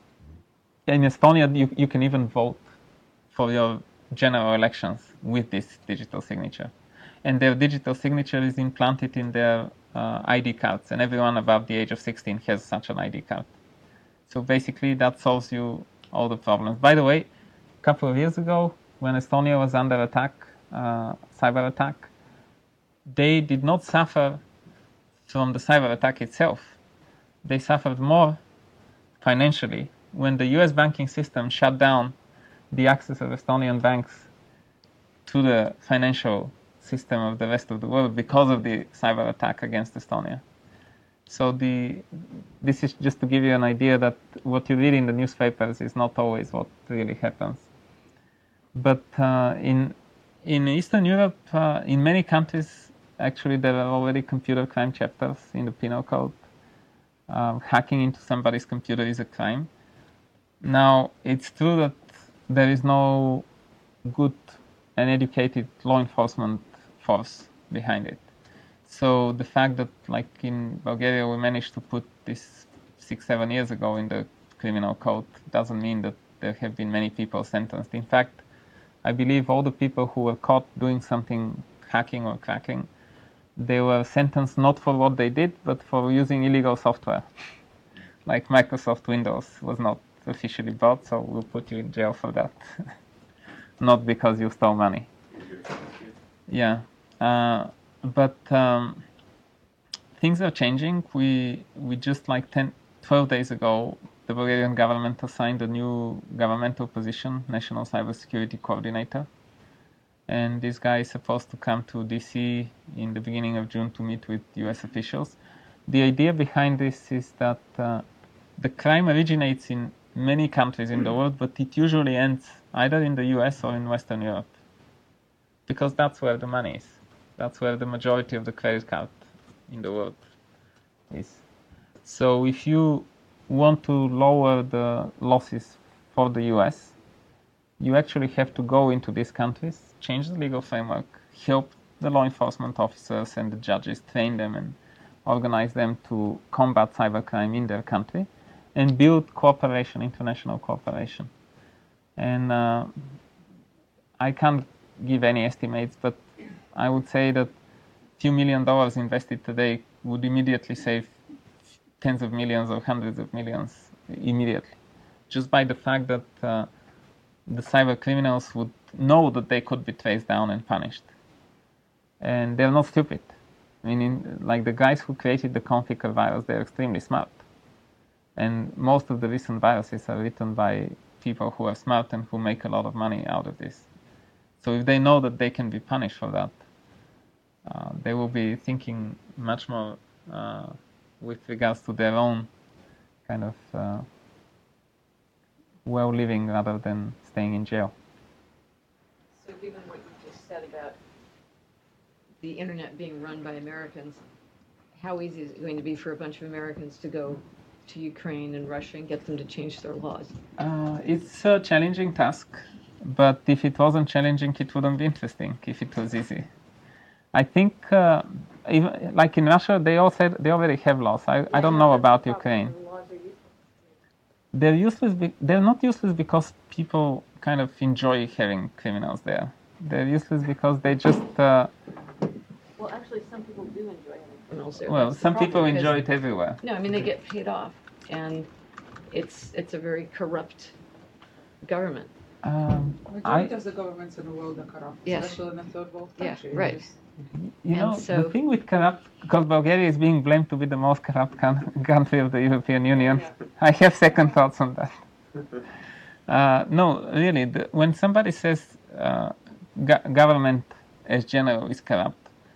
in Estonia, you, you can even vote for your general elections with this digital signature. And their digital signature is implanted in their uh, I D cards, and everyone above the age of sixteen has such an I D card. So basically, that solves you all the problems. By the way, a couple of years ago, when Estonia was under attack, uh, cyber attack, they did not suffer from the cyber attack itself. They suffered more financially when the U S banking system shut down the access of Estonian banks to the financial system of the rest of the world because of the cyber attack against Estonia. So the this is just to give you an idea that what you read in the newspapers is not always what really happens. But uh, in in Eastern Europe, uh, in many countries, actually there are already computer crime chapters in the penal code. Uh, hacking into somebody's computer is a crime. Now, it's true that there is no good and educated law enforcement force behind it. So the fact that, like in Bulgaria, we managed to put this six, seven years ago in the criminal code doesn't mean that there have been many people sentenced. In fact, I believe all the people who were caught doing something, hacking or cracking, they were sentenced not for what they did, but for using illegal software. Like Microsoft Windows was not officially bought, so we'll put you in jail for that. Not because you stole money. Yeah. Uh, but um, things are changing. We we just like ten, twelve days ago, the Bulgarian government assigned a new governmental position, National Cybersecurity Coordinator. And this guy is supposed to come to D C in the beginning of June to meet with U S officials. The idea behind this is that uh, the crime originates in many countries in the world, but it usually ends either in the U S or in Western Europe. because that's where the money is. That's where the majority of the credit card in the world is. So if you want to lower the losses for the U S, you actually have to go into these countries, change the legal framework, help the law enforcement officers and the judges, train them and organize them to combat cybercrime in their country, and build cooperation, international cooperation. And uh, I can't give any estimates, but I would say that a few million dollars invested today would immediately save tens of millions or hundreds of millions immediately, just by the fact that uh, the cyber criminals would know that they could be traced down and punished. And they're not stupid. I mean, in, like the guys who created the Conficker virus, they're extremely smart. And most of the recent viruses are written by people who are smart and who make a lot of money out of this. So if they know that they can be punished for that, uh, they will be thinking much more uh, with regards to their own kind of uh, well living rather than staying in jail. So given what you just said about the internet being run by Americans, how easy is it going to be for a bunch of Americans to go to Ukraine and Russia and get them to change their laws? Uh, it's a challenging task, but if it wasn't challenging, it wouldn't be interesting if it was easy. I think, uh, even, like in Russia, they all said they already have laws. I, I don't know about Ukraine. They're useless. Be- they're not useless because people kind of enjoy having criminals there. They're useless because they just. Uh, Well, actually, some people do enjoy having criminals there. well, That's the some people problem, enjoy because- it everywhere. No, I mean, they get paid off, and it's it's a very corrupt government. Um, Majority I, of the governments in the world are corrupt, Yes. especially in the third world Yeah, countries. right. Just- you know, And so- the thing with corrupt, because Bulgaria is being blamed to be the most corrupt con- country of the European Union. I have second thoughts on that. Uh, no, really, the, when somebody says uh, go- government as general is corrupt,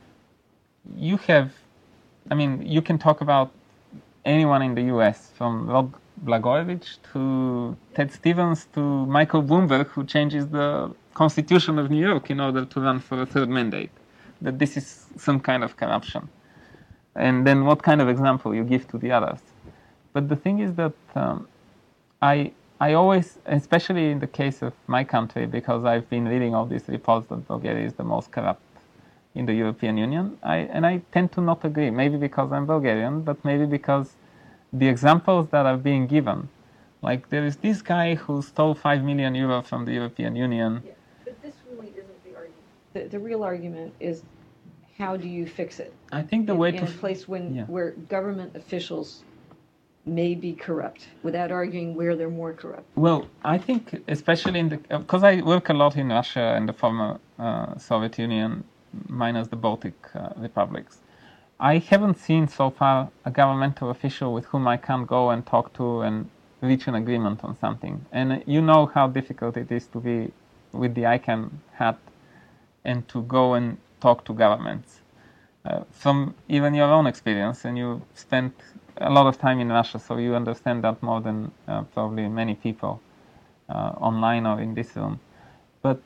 you have, I mean, you can talk about anyone in the U S, from Rod Blagojevich to Ted Stevens to Michael Bloomberg, who changes the Constitution of New York in order to run for a third mandate, that this is some kind of corruption. And then what kind of example you give to the others. But the thing is that um, I I always, especially in the case of my country, because I've been reading all these reports that Bulgaria is the most corrupt in the European Union, I, and I tend to not agree. Maybe because I'm Bulgarian, but maybe because the examples that are being given, like there is this guy who stole five million euro from the European Union. Yeah, but this really isn't the argument. The, the real argument is, how do you fix it? I think the in, way in to a place when yeah. where government officials may be corrupt, without arguing where they're more corrupt. Well, I think especially in the, because I work a lot in Russia and the former uh, Soviet Union, minus the Baltic uh, republics. I haven't seen so far a governmental official with whom I can go and talk to and reach an agreement on something. And uh, you know how difficult it is to be with the ICANN hat and to go and talk to governments. Uh, from even your own experience, and you spent a lot of time in Russia, so you understand that more than uh, probably many people uh, online or in this room. But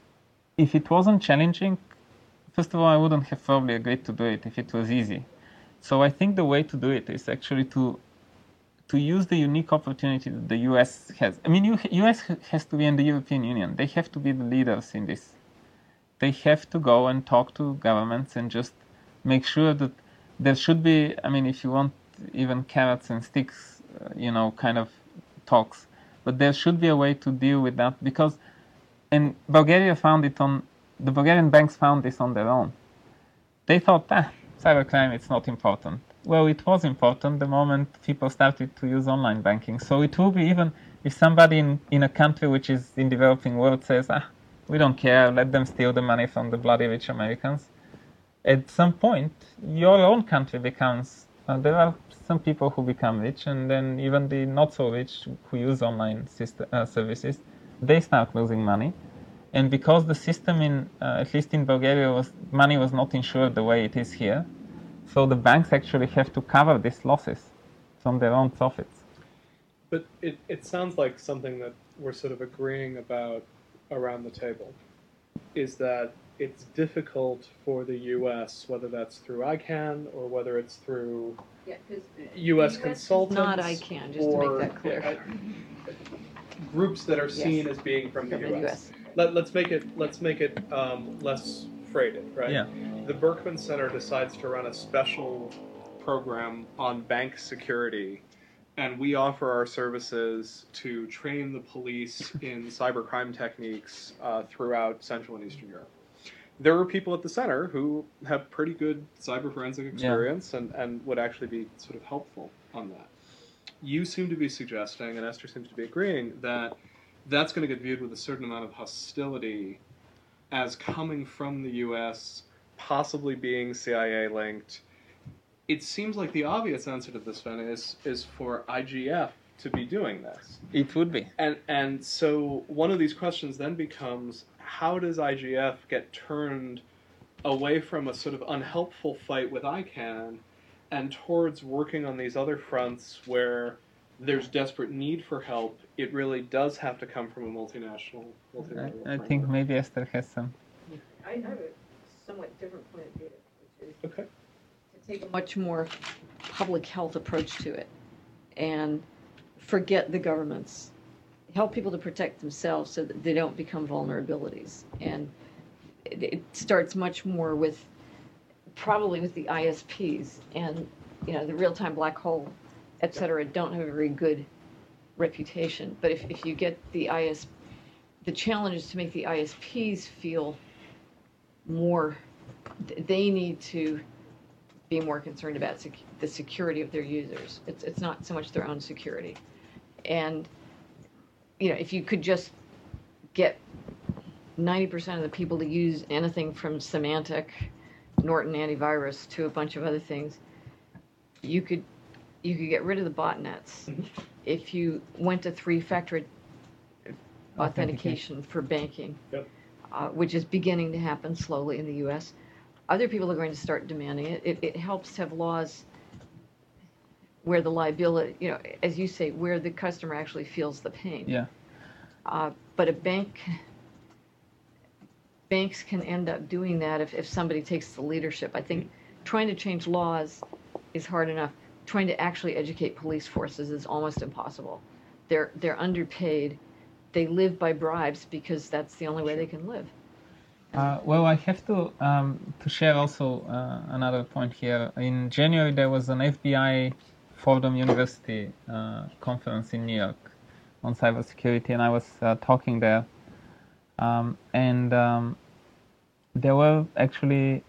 if it wasn't challenging, first of all, I wouldn't have probably agreed to do it if it was easy. So I think the way to do it is actually to to use the unique opportunity that the U S has. I mean, U S has to be in the European Union. They have to be the leaders in this. They have to go and talk to governments and just make sure that there should be, I mean, if you want, even carrots and sticks, uh, you know, kind of talks. But there should be a way to deal with that, because, and Bulgaria found it on, the Bulgarian banks found this on their own. They thought, ah, cybercrime, it's not important. Well, it was important the moment people started to use online banking. So it will be, even if somebody in, in a country which is in developing world says, ah, we don't care, let them steal the money from the bloody rich Americans. At some point, your own country becomes, uh, there are some people who become rich, and then even the not so rich who use online system, uh, services, they start losing money. And because the system in, uh, at least in Bulgaria, was money was not insured the way it is here, so the banks actually have to cover these losses from their own profits. But it, it sounds like something that we're sort of agreeing about around the table, is that it's difficult for the U S, whether that's through ICANN or whether it's through Yeah, because U S consultants. not ICANN, just to or, make that clear. uh, groups that are seen Yes. as being from the From U the S. Let, let's make it let's make it um, less freighted, right? Yeah. The Berkman Center decides to run a special program on bank security, and we offer our services to train the police in cybercrime techniques uh, throughout Central and Eastern Europe. There are people at the center who have pretty good cyber forensic experience and, and would actually be sort of helpful on that. You seem to be suggesting, and Esther seems to be agreeing, that that's going to get viewed with a certain amount of hostility as coming from the U S, possibly being C I A linked. It seems like the obvious answer to this, Sven, is, is for I G F to be doing this. It would be. And and so one of these questions then becomes, how does I G F get turned away from a sort of unhelpful fight with ICANN and towards working on these other fronts where there's desperate need for help? It really does have to come from a multinational, multilateral I, I framework. think maybe Esther has some. I have a somewhat different point of view, which is Okay. to take a much more public health approach to it and forget the governments. Help people to protect themselves so that they don't become vulnerabilities. And it, it starts much more with, probably with the I S Ps. And, you know, the real-time black hole, et cetera, don't have a very good reputation. But if, if you get the I S, the challenge is to make the I S Ps feel more, they need to be more concerned about sec- the security of their users. It's it's not so much their own security. And, you know, if you could just get ninety percent of the people to use anything from Symantec, Norton antivirus, to a bunch of other things, you could you could get rid of the botnets. Mhm. If you went to three-factor authentication for banking, Yep. uh, which is beginning to happen slowly in the U S, other people are going to start demanding it. It, it helps to have laws where the liability, you know, as you say, where the customer actually feels the pain. Yeah. Uh, but a bank, banks can end up doing that if, if somebody takes the leadership. I think trying to change laws is hard enough. Trying to actually educate police forces is almost impossible. They're they're underpaid. They live by bribes because that's the only way they can live. Uh, well, I have to um, to share also uh, another point here. In January, there was an F B I Fordham University uh, conference in New York on cybersecurity, and I was uh, talking there. Um, and um, there were actually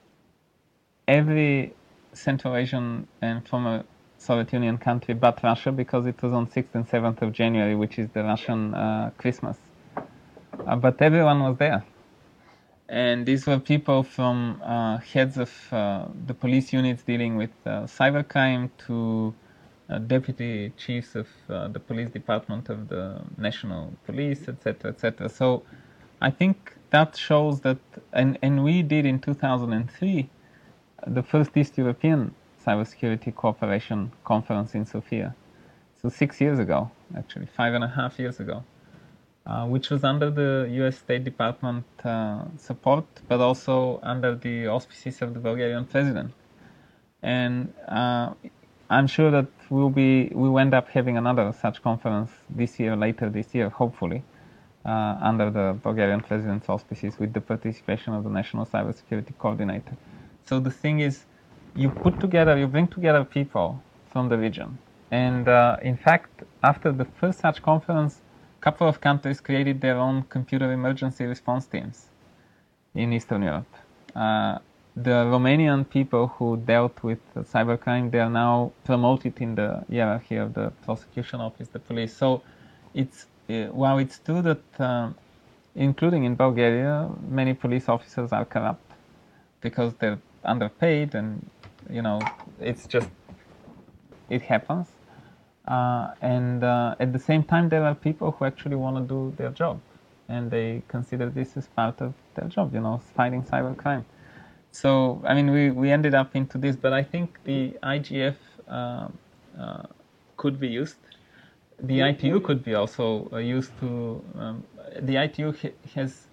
every Central Asian and former Soviet Union country but Russia, because it was on sixth and seventh of January, which is the Russian uh, Christmas. Uh, but everyone was there. And these were people from uh, heads of uh, the police units dealing with uh, cybercrime to uh, deputy chiefs of uh, the police department of the national police, et cetera, et cetera. So I think that shows that, and, and we did in two thousand three the first East European Cybersecurity Cooperation Conference in Sofia. So six years ago, actually, five and a half years ago. Uh, which was under the U S State Department uh, support, but also under the auspices of the Bulgarian president. And uh, I'm sure that we'll be, we'll end up having another such conference this year, later this year, hopefully, uh, under the Bulgarian president's auspices with the participation of the National Cybersecurity Coordinator. So the thing is, you put together, you bring together people from the region. And uh, in fact, after the first such conference, couple of countries created their own computer emergency response teams in Eastern Europe. Uh, the Romanian people who dealt with uh, cybercrime, they are now promoted in the hierarchy of the prosecution office, the police. So it's, uh, while it's true that, uh, including in Bulgaria, many police officers are corrupt because they're underpaid and, you know, it's just, it happens. Uh, and uh, at the same time, there are people who actually want to do their job, and they consider this as part of their job, you know, fighting cybercrime. So, I mean, we, we ended up into this, but I think the I G F uh, uh, could be used. The I T U could be also uh, used to. Um, the I T U ha- has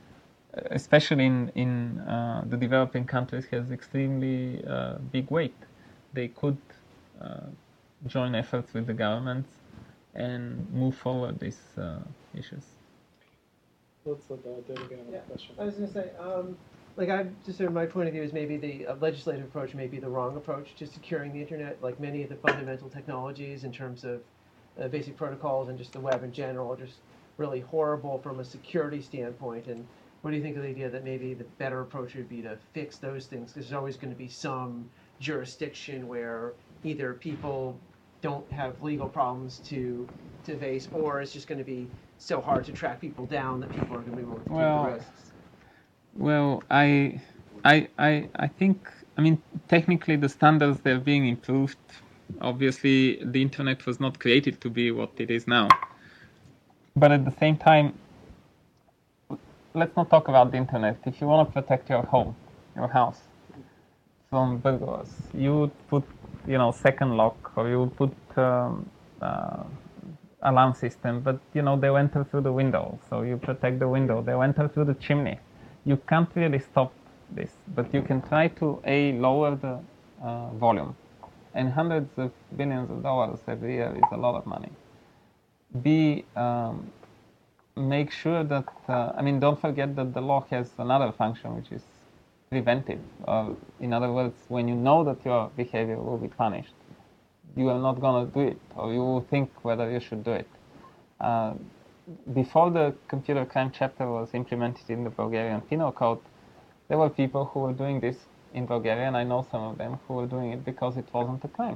especially in in uh, the developing countries, has extremely uh, big weight. They could uh, join efforts with the governments and move forward these uh, issues. Let's let uh, David get another Yeah, question. I was going to say, um, like, I've just sort of my point of view is maybe the uh, legislative approach may be the wrong approach to securing the internet. Like many of the fundamental technologies in terms of uh, basic protocols and just the web in general are just really horrible from a security standpoint. And what do you think of the idea that maybe the better approach would be to fix those things? Because there's always going to be some jurisdiction where either people don't have legal problems to to face, or it's just going to be so hard to track people down that people are going to be willing to Well, take the risks. Well, I, I, I, I think, I mean, technically the standards, they're being improved. Obviously, the internet was not created to be what it is now. But at the same time, let's not talk about the internet. If you want to protect your home, your house from burglars, you would put, you know, second lock, or you would put um, uh, alarm system, but, you know, they'll enter through the window, so you protect the window. They'll enter through the chimney. You can't really stop this, but you can try to, A, lower the uh, volume. And hundreds of billions of dollars every year is a lot of money. B, um, make sure that, uh, I mean, don't forget that the law has another function, which is preventive. Uh, in other words, when you know that your behavior will be punished, you are not going to do it, or you will think whether you should do it. Uh, before the computer crime chapter was implemented in the Bulgarian Penal Code, there were people who were doing this in Bulgaria, and I know some of them who were doing it because it wasn't a crime.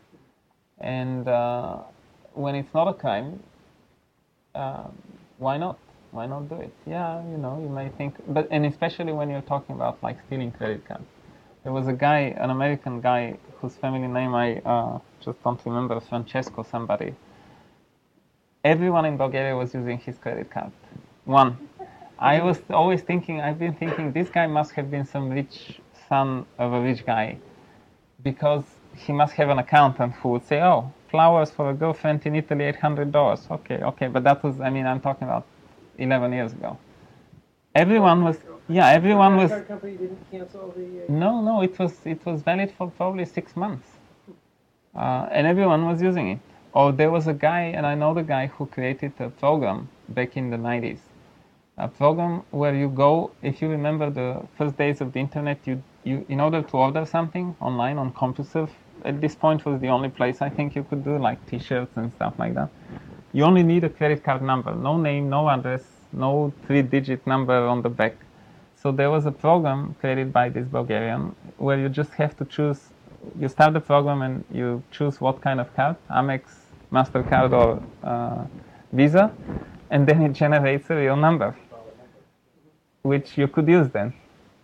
And uh, when it's not a crime, uh, why not? Why not do it? Yeah, you know, you may think, but and especially when you're talking about like stealing credit cards. There was a guy, an American guy, whose family name I uh, just don't remember, Francesco somebody. Everyone in Bulgaria was using his credit card. One. I was always thinking, I've been thinking, this guy must have been some rich son of a rich guy, because he must have an accountant who would say, oh, flowers for a girlfriend in Italy, eight hundred dollars. Okay, okay, but that was, I mean, I'm talking about eleven years ago. Everyone was, yeah, everyone was, The credit card company didn't cancel the... Uh, no, no, it was, it was valid for probably six months. Uh, and everyone was using it. Or there was a guy, and I know the guy who created a program back in the nineties. A program where you go, if you remember the first days of the internet, you, you in order to order something online on CompuServe, at this point was the only place I think you could do like t-shirts and stuff like that. You only need a credit card number, no name, no address, no three-digit number on the back. So there was a program created by this Bulgarian where you just have to choose, you start the program and you choose what kind of card, Amex, MasterCard or uh, Visa, and then it generates a real number, which you could use then.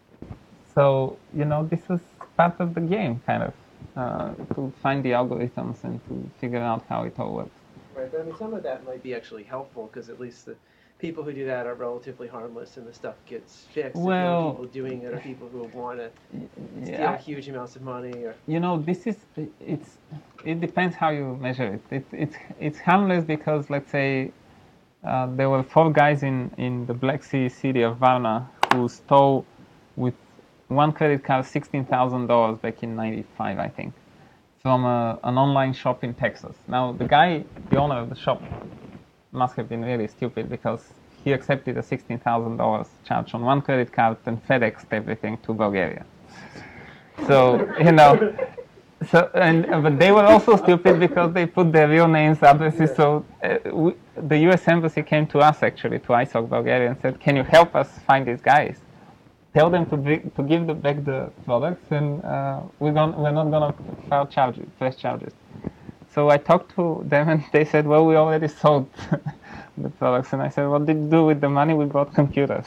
So, you know, this was part of the game, kind of, uh, to find the algorithms and to figure out how it all works. right, but I mean, some of that might be actually helpful, because at least the people who do that are relatively harmless and the stuff gets fixed. If Well, you know, people doing it are people who want to steal Yeah. huge amounts of money. Or You know, this is, it's, it depends how you measure it. it it's, it's harmless because, let's say, uh, there were four guys in, in the Black Sea city of Varna who stole with one credit card sixteen thousand dollars back in ninety-five, I think, from a, an online shop in Texas. Now, the guy, the owner of the shop, must have been really stupid because he accepted a sixteen thousand dollars charge on one credit card and FedExed everything to Bulgaria. So, you know, so, and, but they were also stupid because they put their real names, addresses, so uh, we, the U S Embassy came to us, actually, to I S O C Bulgaria, and said, can you help us find these guys? Tell them to, be, to give the, back the products, and uh, we're, gonna, we're not going to file charges, press charges. So I talked to them, and they said, well, we already sold the products. And I said, what did you do with the money? We bought computers.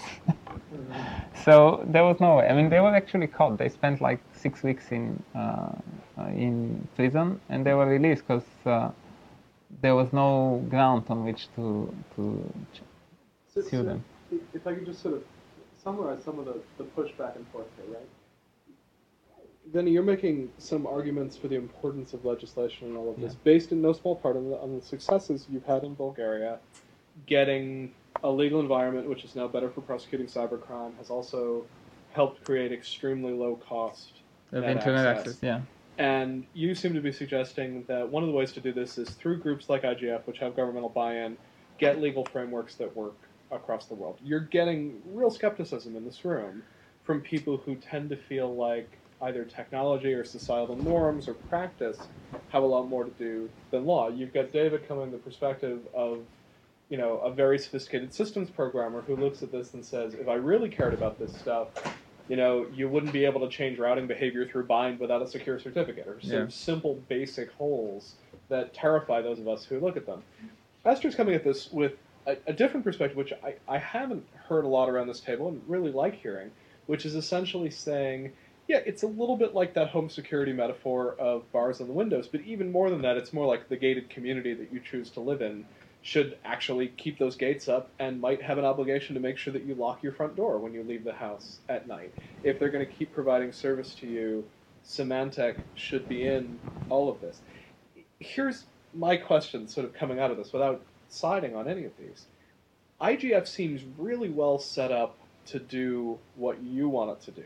So there was no way. I mean, they were actually caught. They spent like six weeks in uh, uh, in prison, and they were released because uh, there was no ground on which to to So, sue so them. if I could just sort of summarize some of the, the push back and forth here, right? Vinny, you're making some arguments for the importance of legislation and all of this, Yeah. based in no small part on the, on the successes you've had in Bulgaria, getting a legal environment which is now better for prosecuting cybercrime has also helped create extremely low cost Of net internet access. access, yeah. And you seem to be suggesting that one of the ways to do this is through groups like I G F, which have governmental buy-in, get legal frameworks that work across the world. You're getting real skepticism in this room from people who tend to feel like either technology or societal norms or practice have a lot more to do than law. You've got David coming the perspective of, you know, a very sophisticated systems programmer who looks at this and says, if I really cared about this stuff, you know, you wouldn't be able to change routing behavior through bind without a secure certificate, or sort Yeah. of simple basic holes that terrify those of us who look at them. Esther's coming at this with a, a different perspective, which I, I haven't heard a lot around this table and really like hearing, which is essentially saying, yeah, it's a little bit like that home security metaphor of bars on the windows, but even more than that, it's more like the gated community that you choose to live in should actually keep those gates up and might have an obligation to make sure that you lock your front door when you leave the house at night. If they're going to keep providing service to you, Symantec should be in all of this. Here's my question sort of coming out of this without siding on any of these. I G F seems really well set up to do what you want it to do,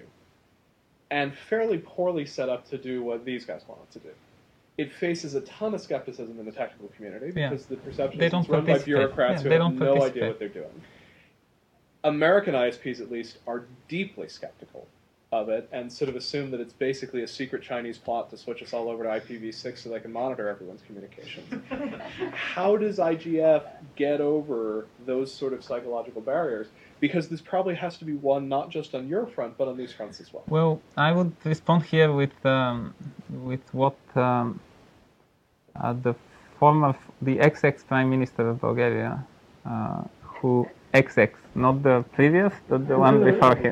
and fairly poorly set up to do what these guys want it to do. It faces a ton of skepticism in the technical community Yeah. because the perception They is don't it's run by participate. bureaucrats Yeah, who they have don't no idea participate. what they're doing. American I S Ps, at least, are deeply skeptical of it and sort of assume that it's basically a secret Chinese plot to switch us all over to I P v six so they can monitor everyone's communications. How does I G F get over those sort of psychological barriers? Because this probably has to be one not just on your front, but on these fronts as well. Well, I would respond here with um, with what um, uh, the former, the ex-ex Prime Minister of Bulgaria, uh, who ex-ex, not the previous, but the one before him,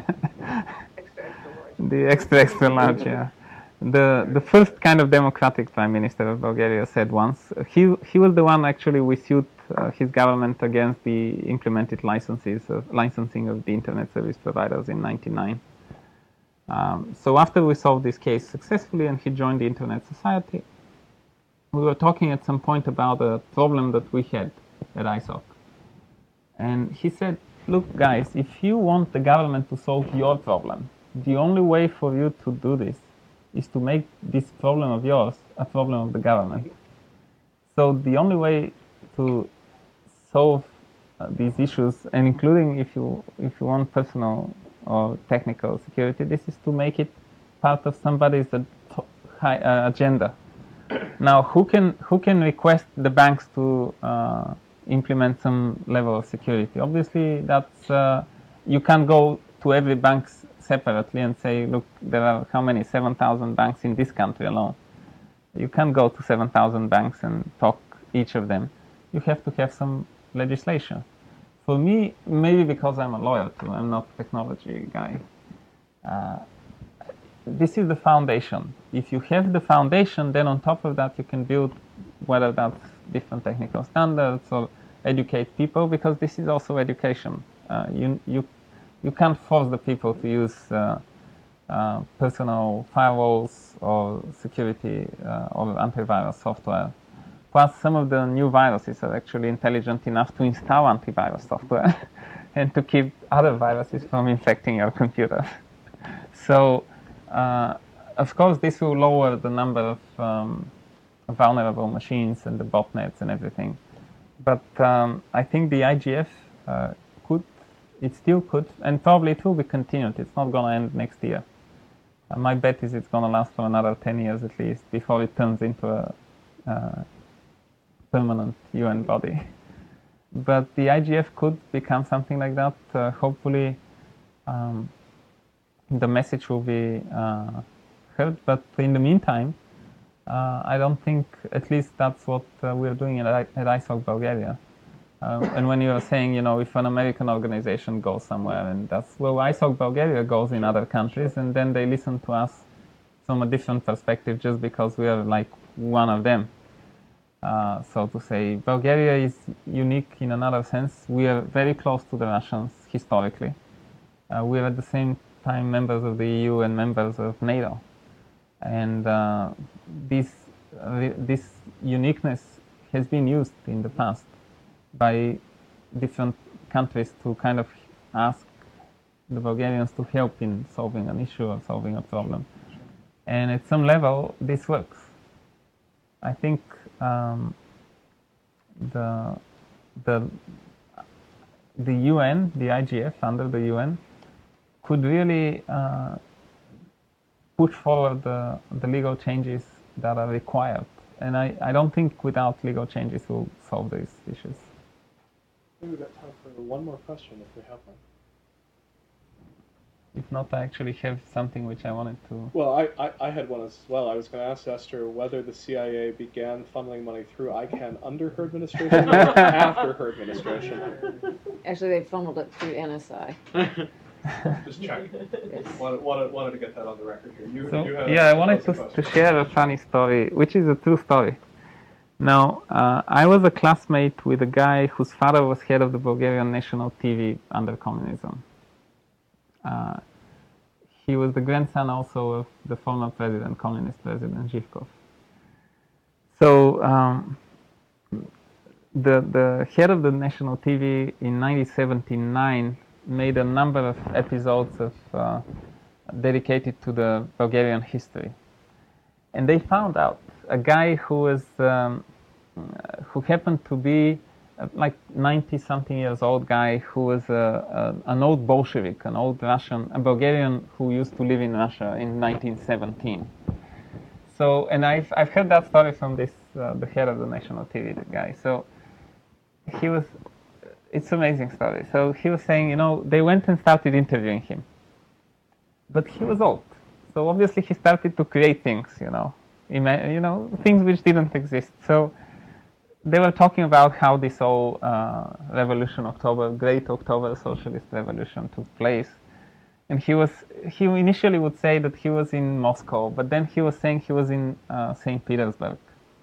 the extra extra large, yeah. The the first kind of democratic Prime Minister of Bulgaria said once, he he was the one actually we sued uh, his government against the implemented licenses of, licensing of the internet service providers in ninety-nine. Um, so after we solved this case successfully and he joined the Internet Society, we were talking at some point about a problem that we had at I S O C. And he said, look guys, if you want the government to solve your problem, the only way for you to do this is to make this problem of yours a problem of the government. So the only way to solve uh, these issues, and including if you if you want personal or technical security, this is to make it part of somebody's ad- high, uh, agenda. Now, who can who can request the banks to uh, implement some level of security? Obviously, that's uh, you can't go to every bank separately and say, look, there are how many seven thousand banks in this country alone. You can't go to seven thousand banks and talk each of them. You have to have some legislation. For me, maybe because I'm a lawyer too, I'm not a technology guy. Uh, this is the foundation. If you have the foundation, then on top of that you can build, whether that's different technical standards or educate people, because this is also education. Uh, you you you can't force the people to use uh, uh, personal firewalls or security uh, or antivirus software. Plus, some of the new viruses are actually intelligent enough to install antivirus software and to keep other viruses from infecting your computer. So, uh, of course, this will lower the number of um, vulnerable machines and the botnets and everything. But um, I think the I G F uh, could, it still could, and probably it will be continued. It's not going to end next year. Uh, my bet is it's going to last for another ten years at least before it turns into a uh, permanent U N body. But the I G F could become something like that. Uh, hopefully, um, the message will be uh, heard. But in the meantime, uh, I don't think, at least that's what uh, we're doing at, at I S O C Bulgaria. Uh, and when you are saying, you know, if an American organization goes somewhere, and that's well, I S O C Bulgaria goes in other countries, and then they listen to us from a different perspective just because we are like one of them. Uh, so to say, Bulgaria is unique in another sense. We are very close to the Russians historically. Uh, we are at the same time members of the E U and members of NATO. And uh, this, uh, this uniqueness has been used in the past by different countries to kind of ask the Bulgarians to help in solving an issue or solving a problem. And at some level, this works. I think um, the the the U N, the I G F under the U N, could really uh, push forward the, the legal changes that are required. And I, I don't think without legal changes we'll solve these issues. Maybe we've got time for one more question if we have one. If not, I actually have something which I wanted to... Well, I, I, I had one as well. I was going to ask Esther whether the C I A began funneling money through ICANN under her administration or after her administration. Actually, they funneled it through N S I. Just check. Yes. Wanted, wanted, wanted to get that on the record here. You, So, you had yeah, a, I wanted to, to share a funny story, which is a true story. Now, uh, I was a classmate with a guy whose father was head of the Bulgarian national T V under communism. Uh, he was the grandson also of the former president, communist president Zhivkov. So um, the the head of the national T V in nineteen seventy-nine made a number of episodes of uh, dedicated to the Bulgarian history, and they found out a guy who was um, who happened to be Uh, like ninety something years old guy who was a, a, an old Bolshevik, an old Russian, a Bulgarian who used to live in Russia in nineteen seventeen. So, and I've, I've heard that story from this, uh, the head of the national T V, the guy. So he was, it's an amazing story. So he was saying, you know, they went and started interviewing him, but he was old. So obviously he started to create things, you know, ima- you know, things which didn't exist. So they were talking about how this whole uh, revolution, October, Great October Socialist Revolution took place. And he was, he initially would say that he was in Moscow, but then he was saying he was in uh, Saint Petersburg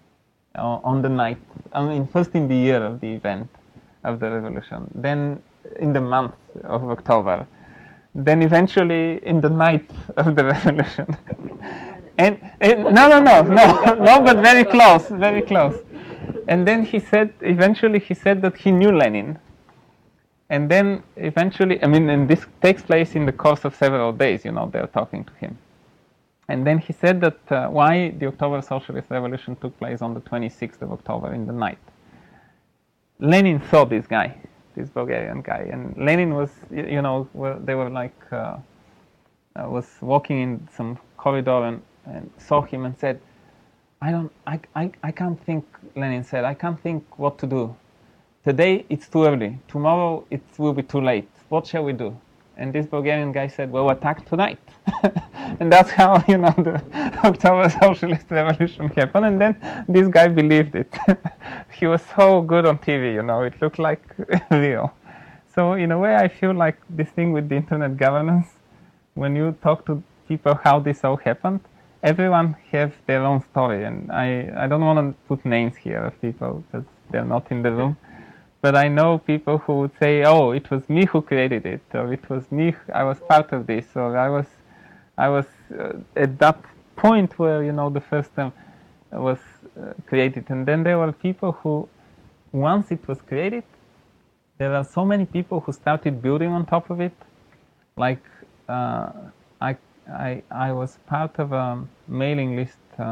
uh, on the night, I mean, first in the year of the event of the revolution, then in the month of October, then eventually in the night of the revolution. and, and no, no, no, no, no, but very close, very close. And then he said, eventually he said that he knew Lenin. And then eventually, I mean, and this takes place in the course of several days, you know, they're talking to him. And then he said that uh, why the October Socialist Revolution took place on the twenty-sixth of October in the night. Lenin saw this guy, this Bulgarian guy. And Lenin was, you know, well, they were like, uh, uh, was walking in some corridor and, and saw him and said, I don't, I, I, I can't think, Lenin said, I can't think what to do. Today it's too early. Tomorrow it will be too late. What shall we do? And this Bulgarian guy said, well, attack tonight. And that's how, you know, the October Socialist Revolution happened. And then this guy believed it. He was so good on T V, you know, it looked like real. So in a way, I feel like this thing with the internet governance, when you talk to people how this all happened, everyone has their own story, and I, I don't want to put names here of people because they're not in the room, but I know people who would say, oh, it was me who created it, or it was me, I was part of this, or I was, I was uh, at that point where, you know, the first term was uh, created. And then there were people who, once it was created, there are so many people who started building on top of it, like uh, I I, I was part of a mailing list, uh,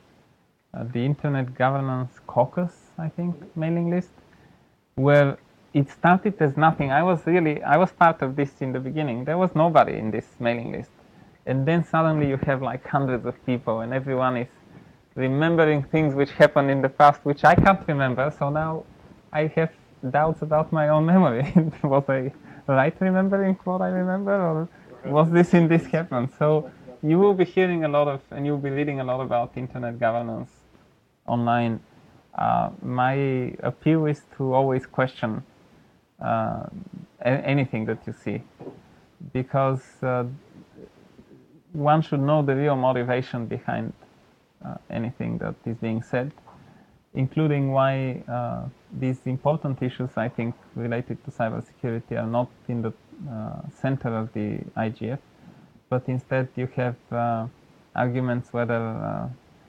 uh, the Internet Governance Caucus, I think, mailing list, where it started as nothing. I was really, I was part of this in the beginning. There was nobody in this mailing list. And then suddenly you have like hundreds of people and everyone is remembering things which happened in the past, which I can't remember. So now I have doubts about my own memory. Was I right remembering what I remember, or was this in this happened? So you will be hearing a lot of, and you'll be reading a lot about internet governance online. Uh, my appeal is to always question uh, a- anything that you see, because uh, one should know the real motivation behind uh, anything that is being said, including why uh, these important issues, I think, related to cybersecurity are not in the uh, center of the I G F, but instead you have uh, arguments whether uh,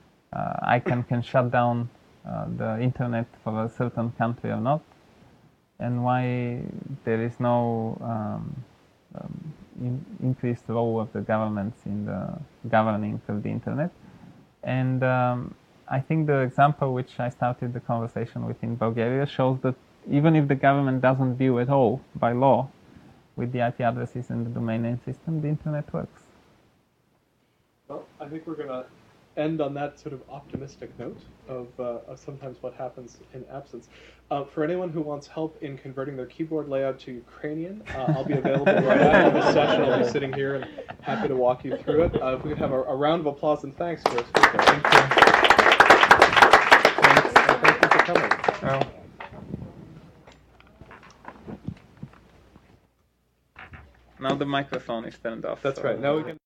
uh, ICANN can shut down uh, the internet for a certain country or not, and why there is no um, um, in, increased role of the governments in the governing of the internet. And um, I think the example which I started the conversation with in Bulgaria shows that even if the government doesn't deal at all by law with the I P addresses and the domain name system, the internet works. Well, I think we're going to end on that sort of optimistic note of, uh, of sometimes what happens in absence. Uh, for anyone who wants help in converting their keyboard layout to Ukrainian, uh, I'll be available right after this session. I'll be sitting here and happy to walk you through it. Uh, if we could have a, a round of applause and thanks for our speaker. Thank you. Thanks, and thank you for coming. Well, now the microphone is turned off. That's so- right. Now we can.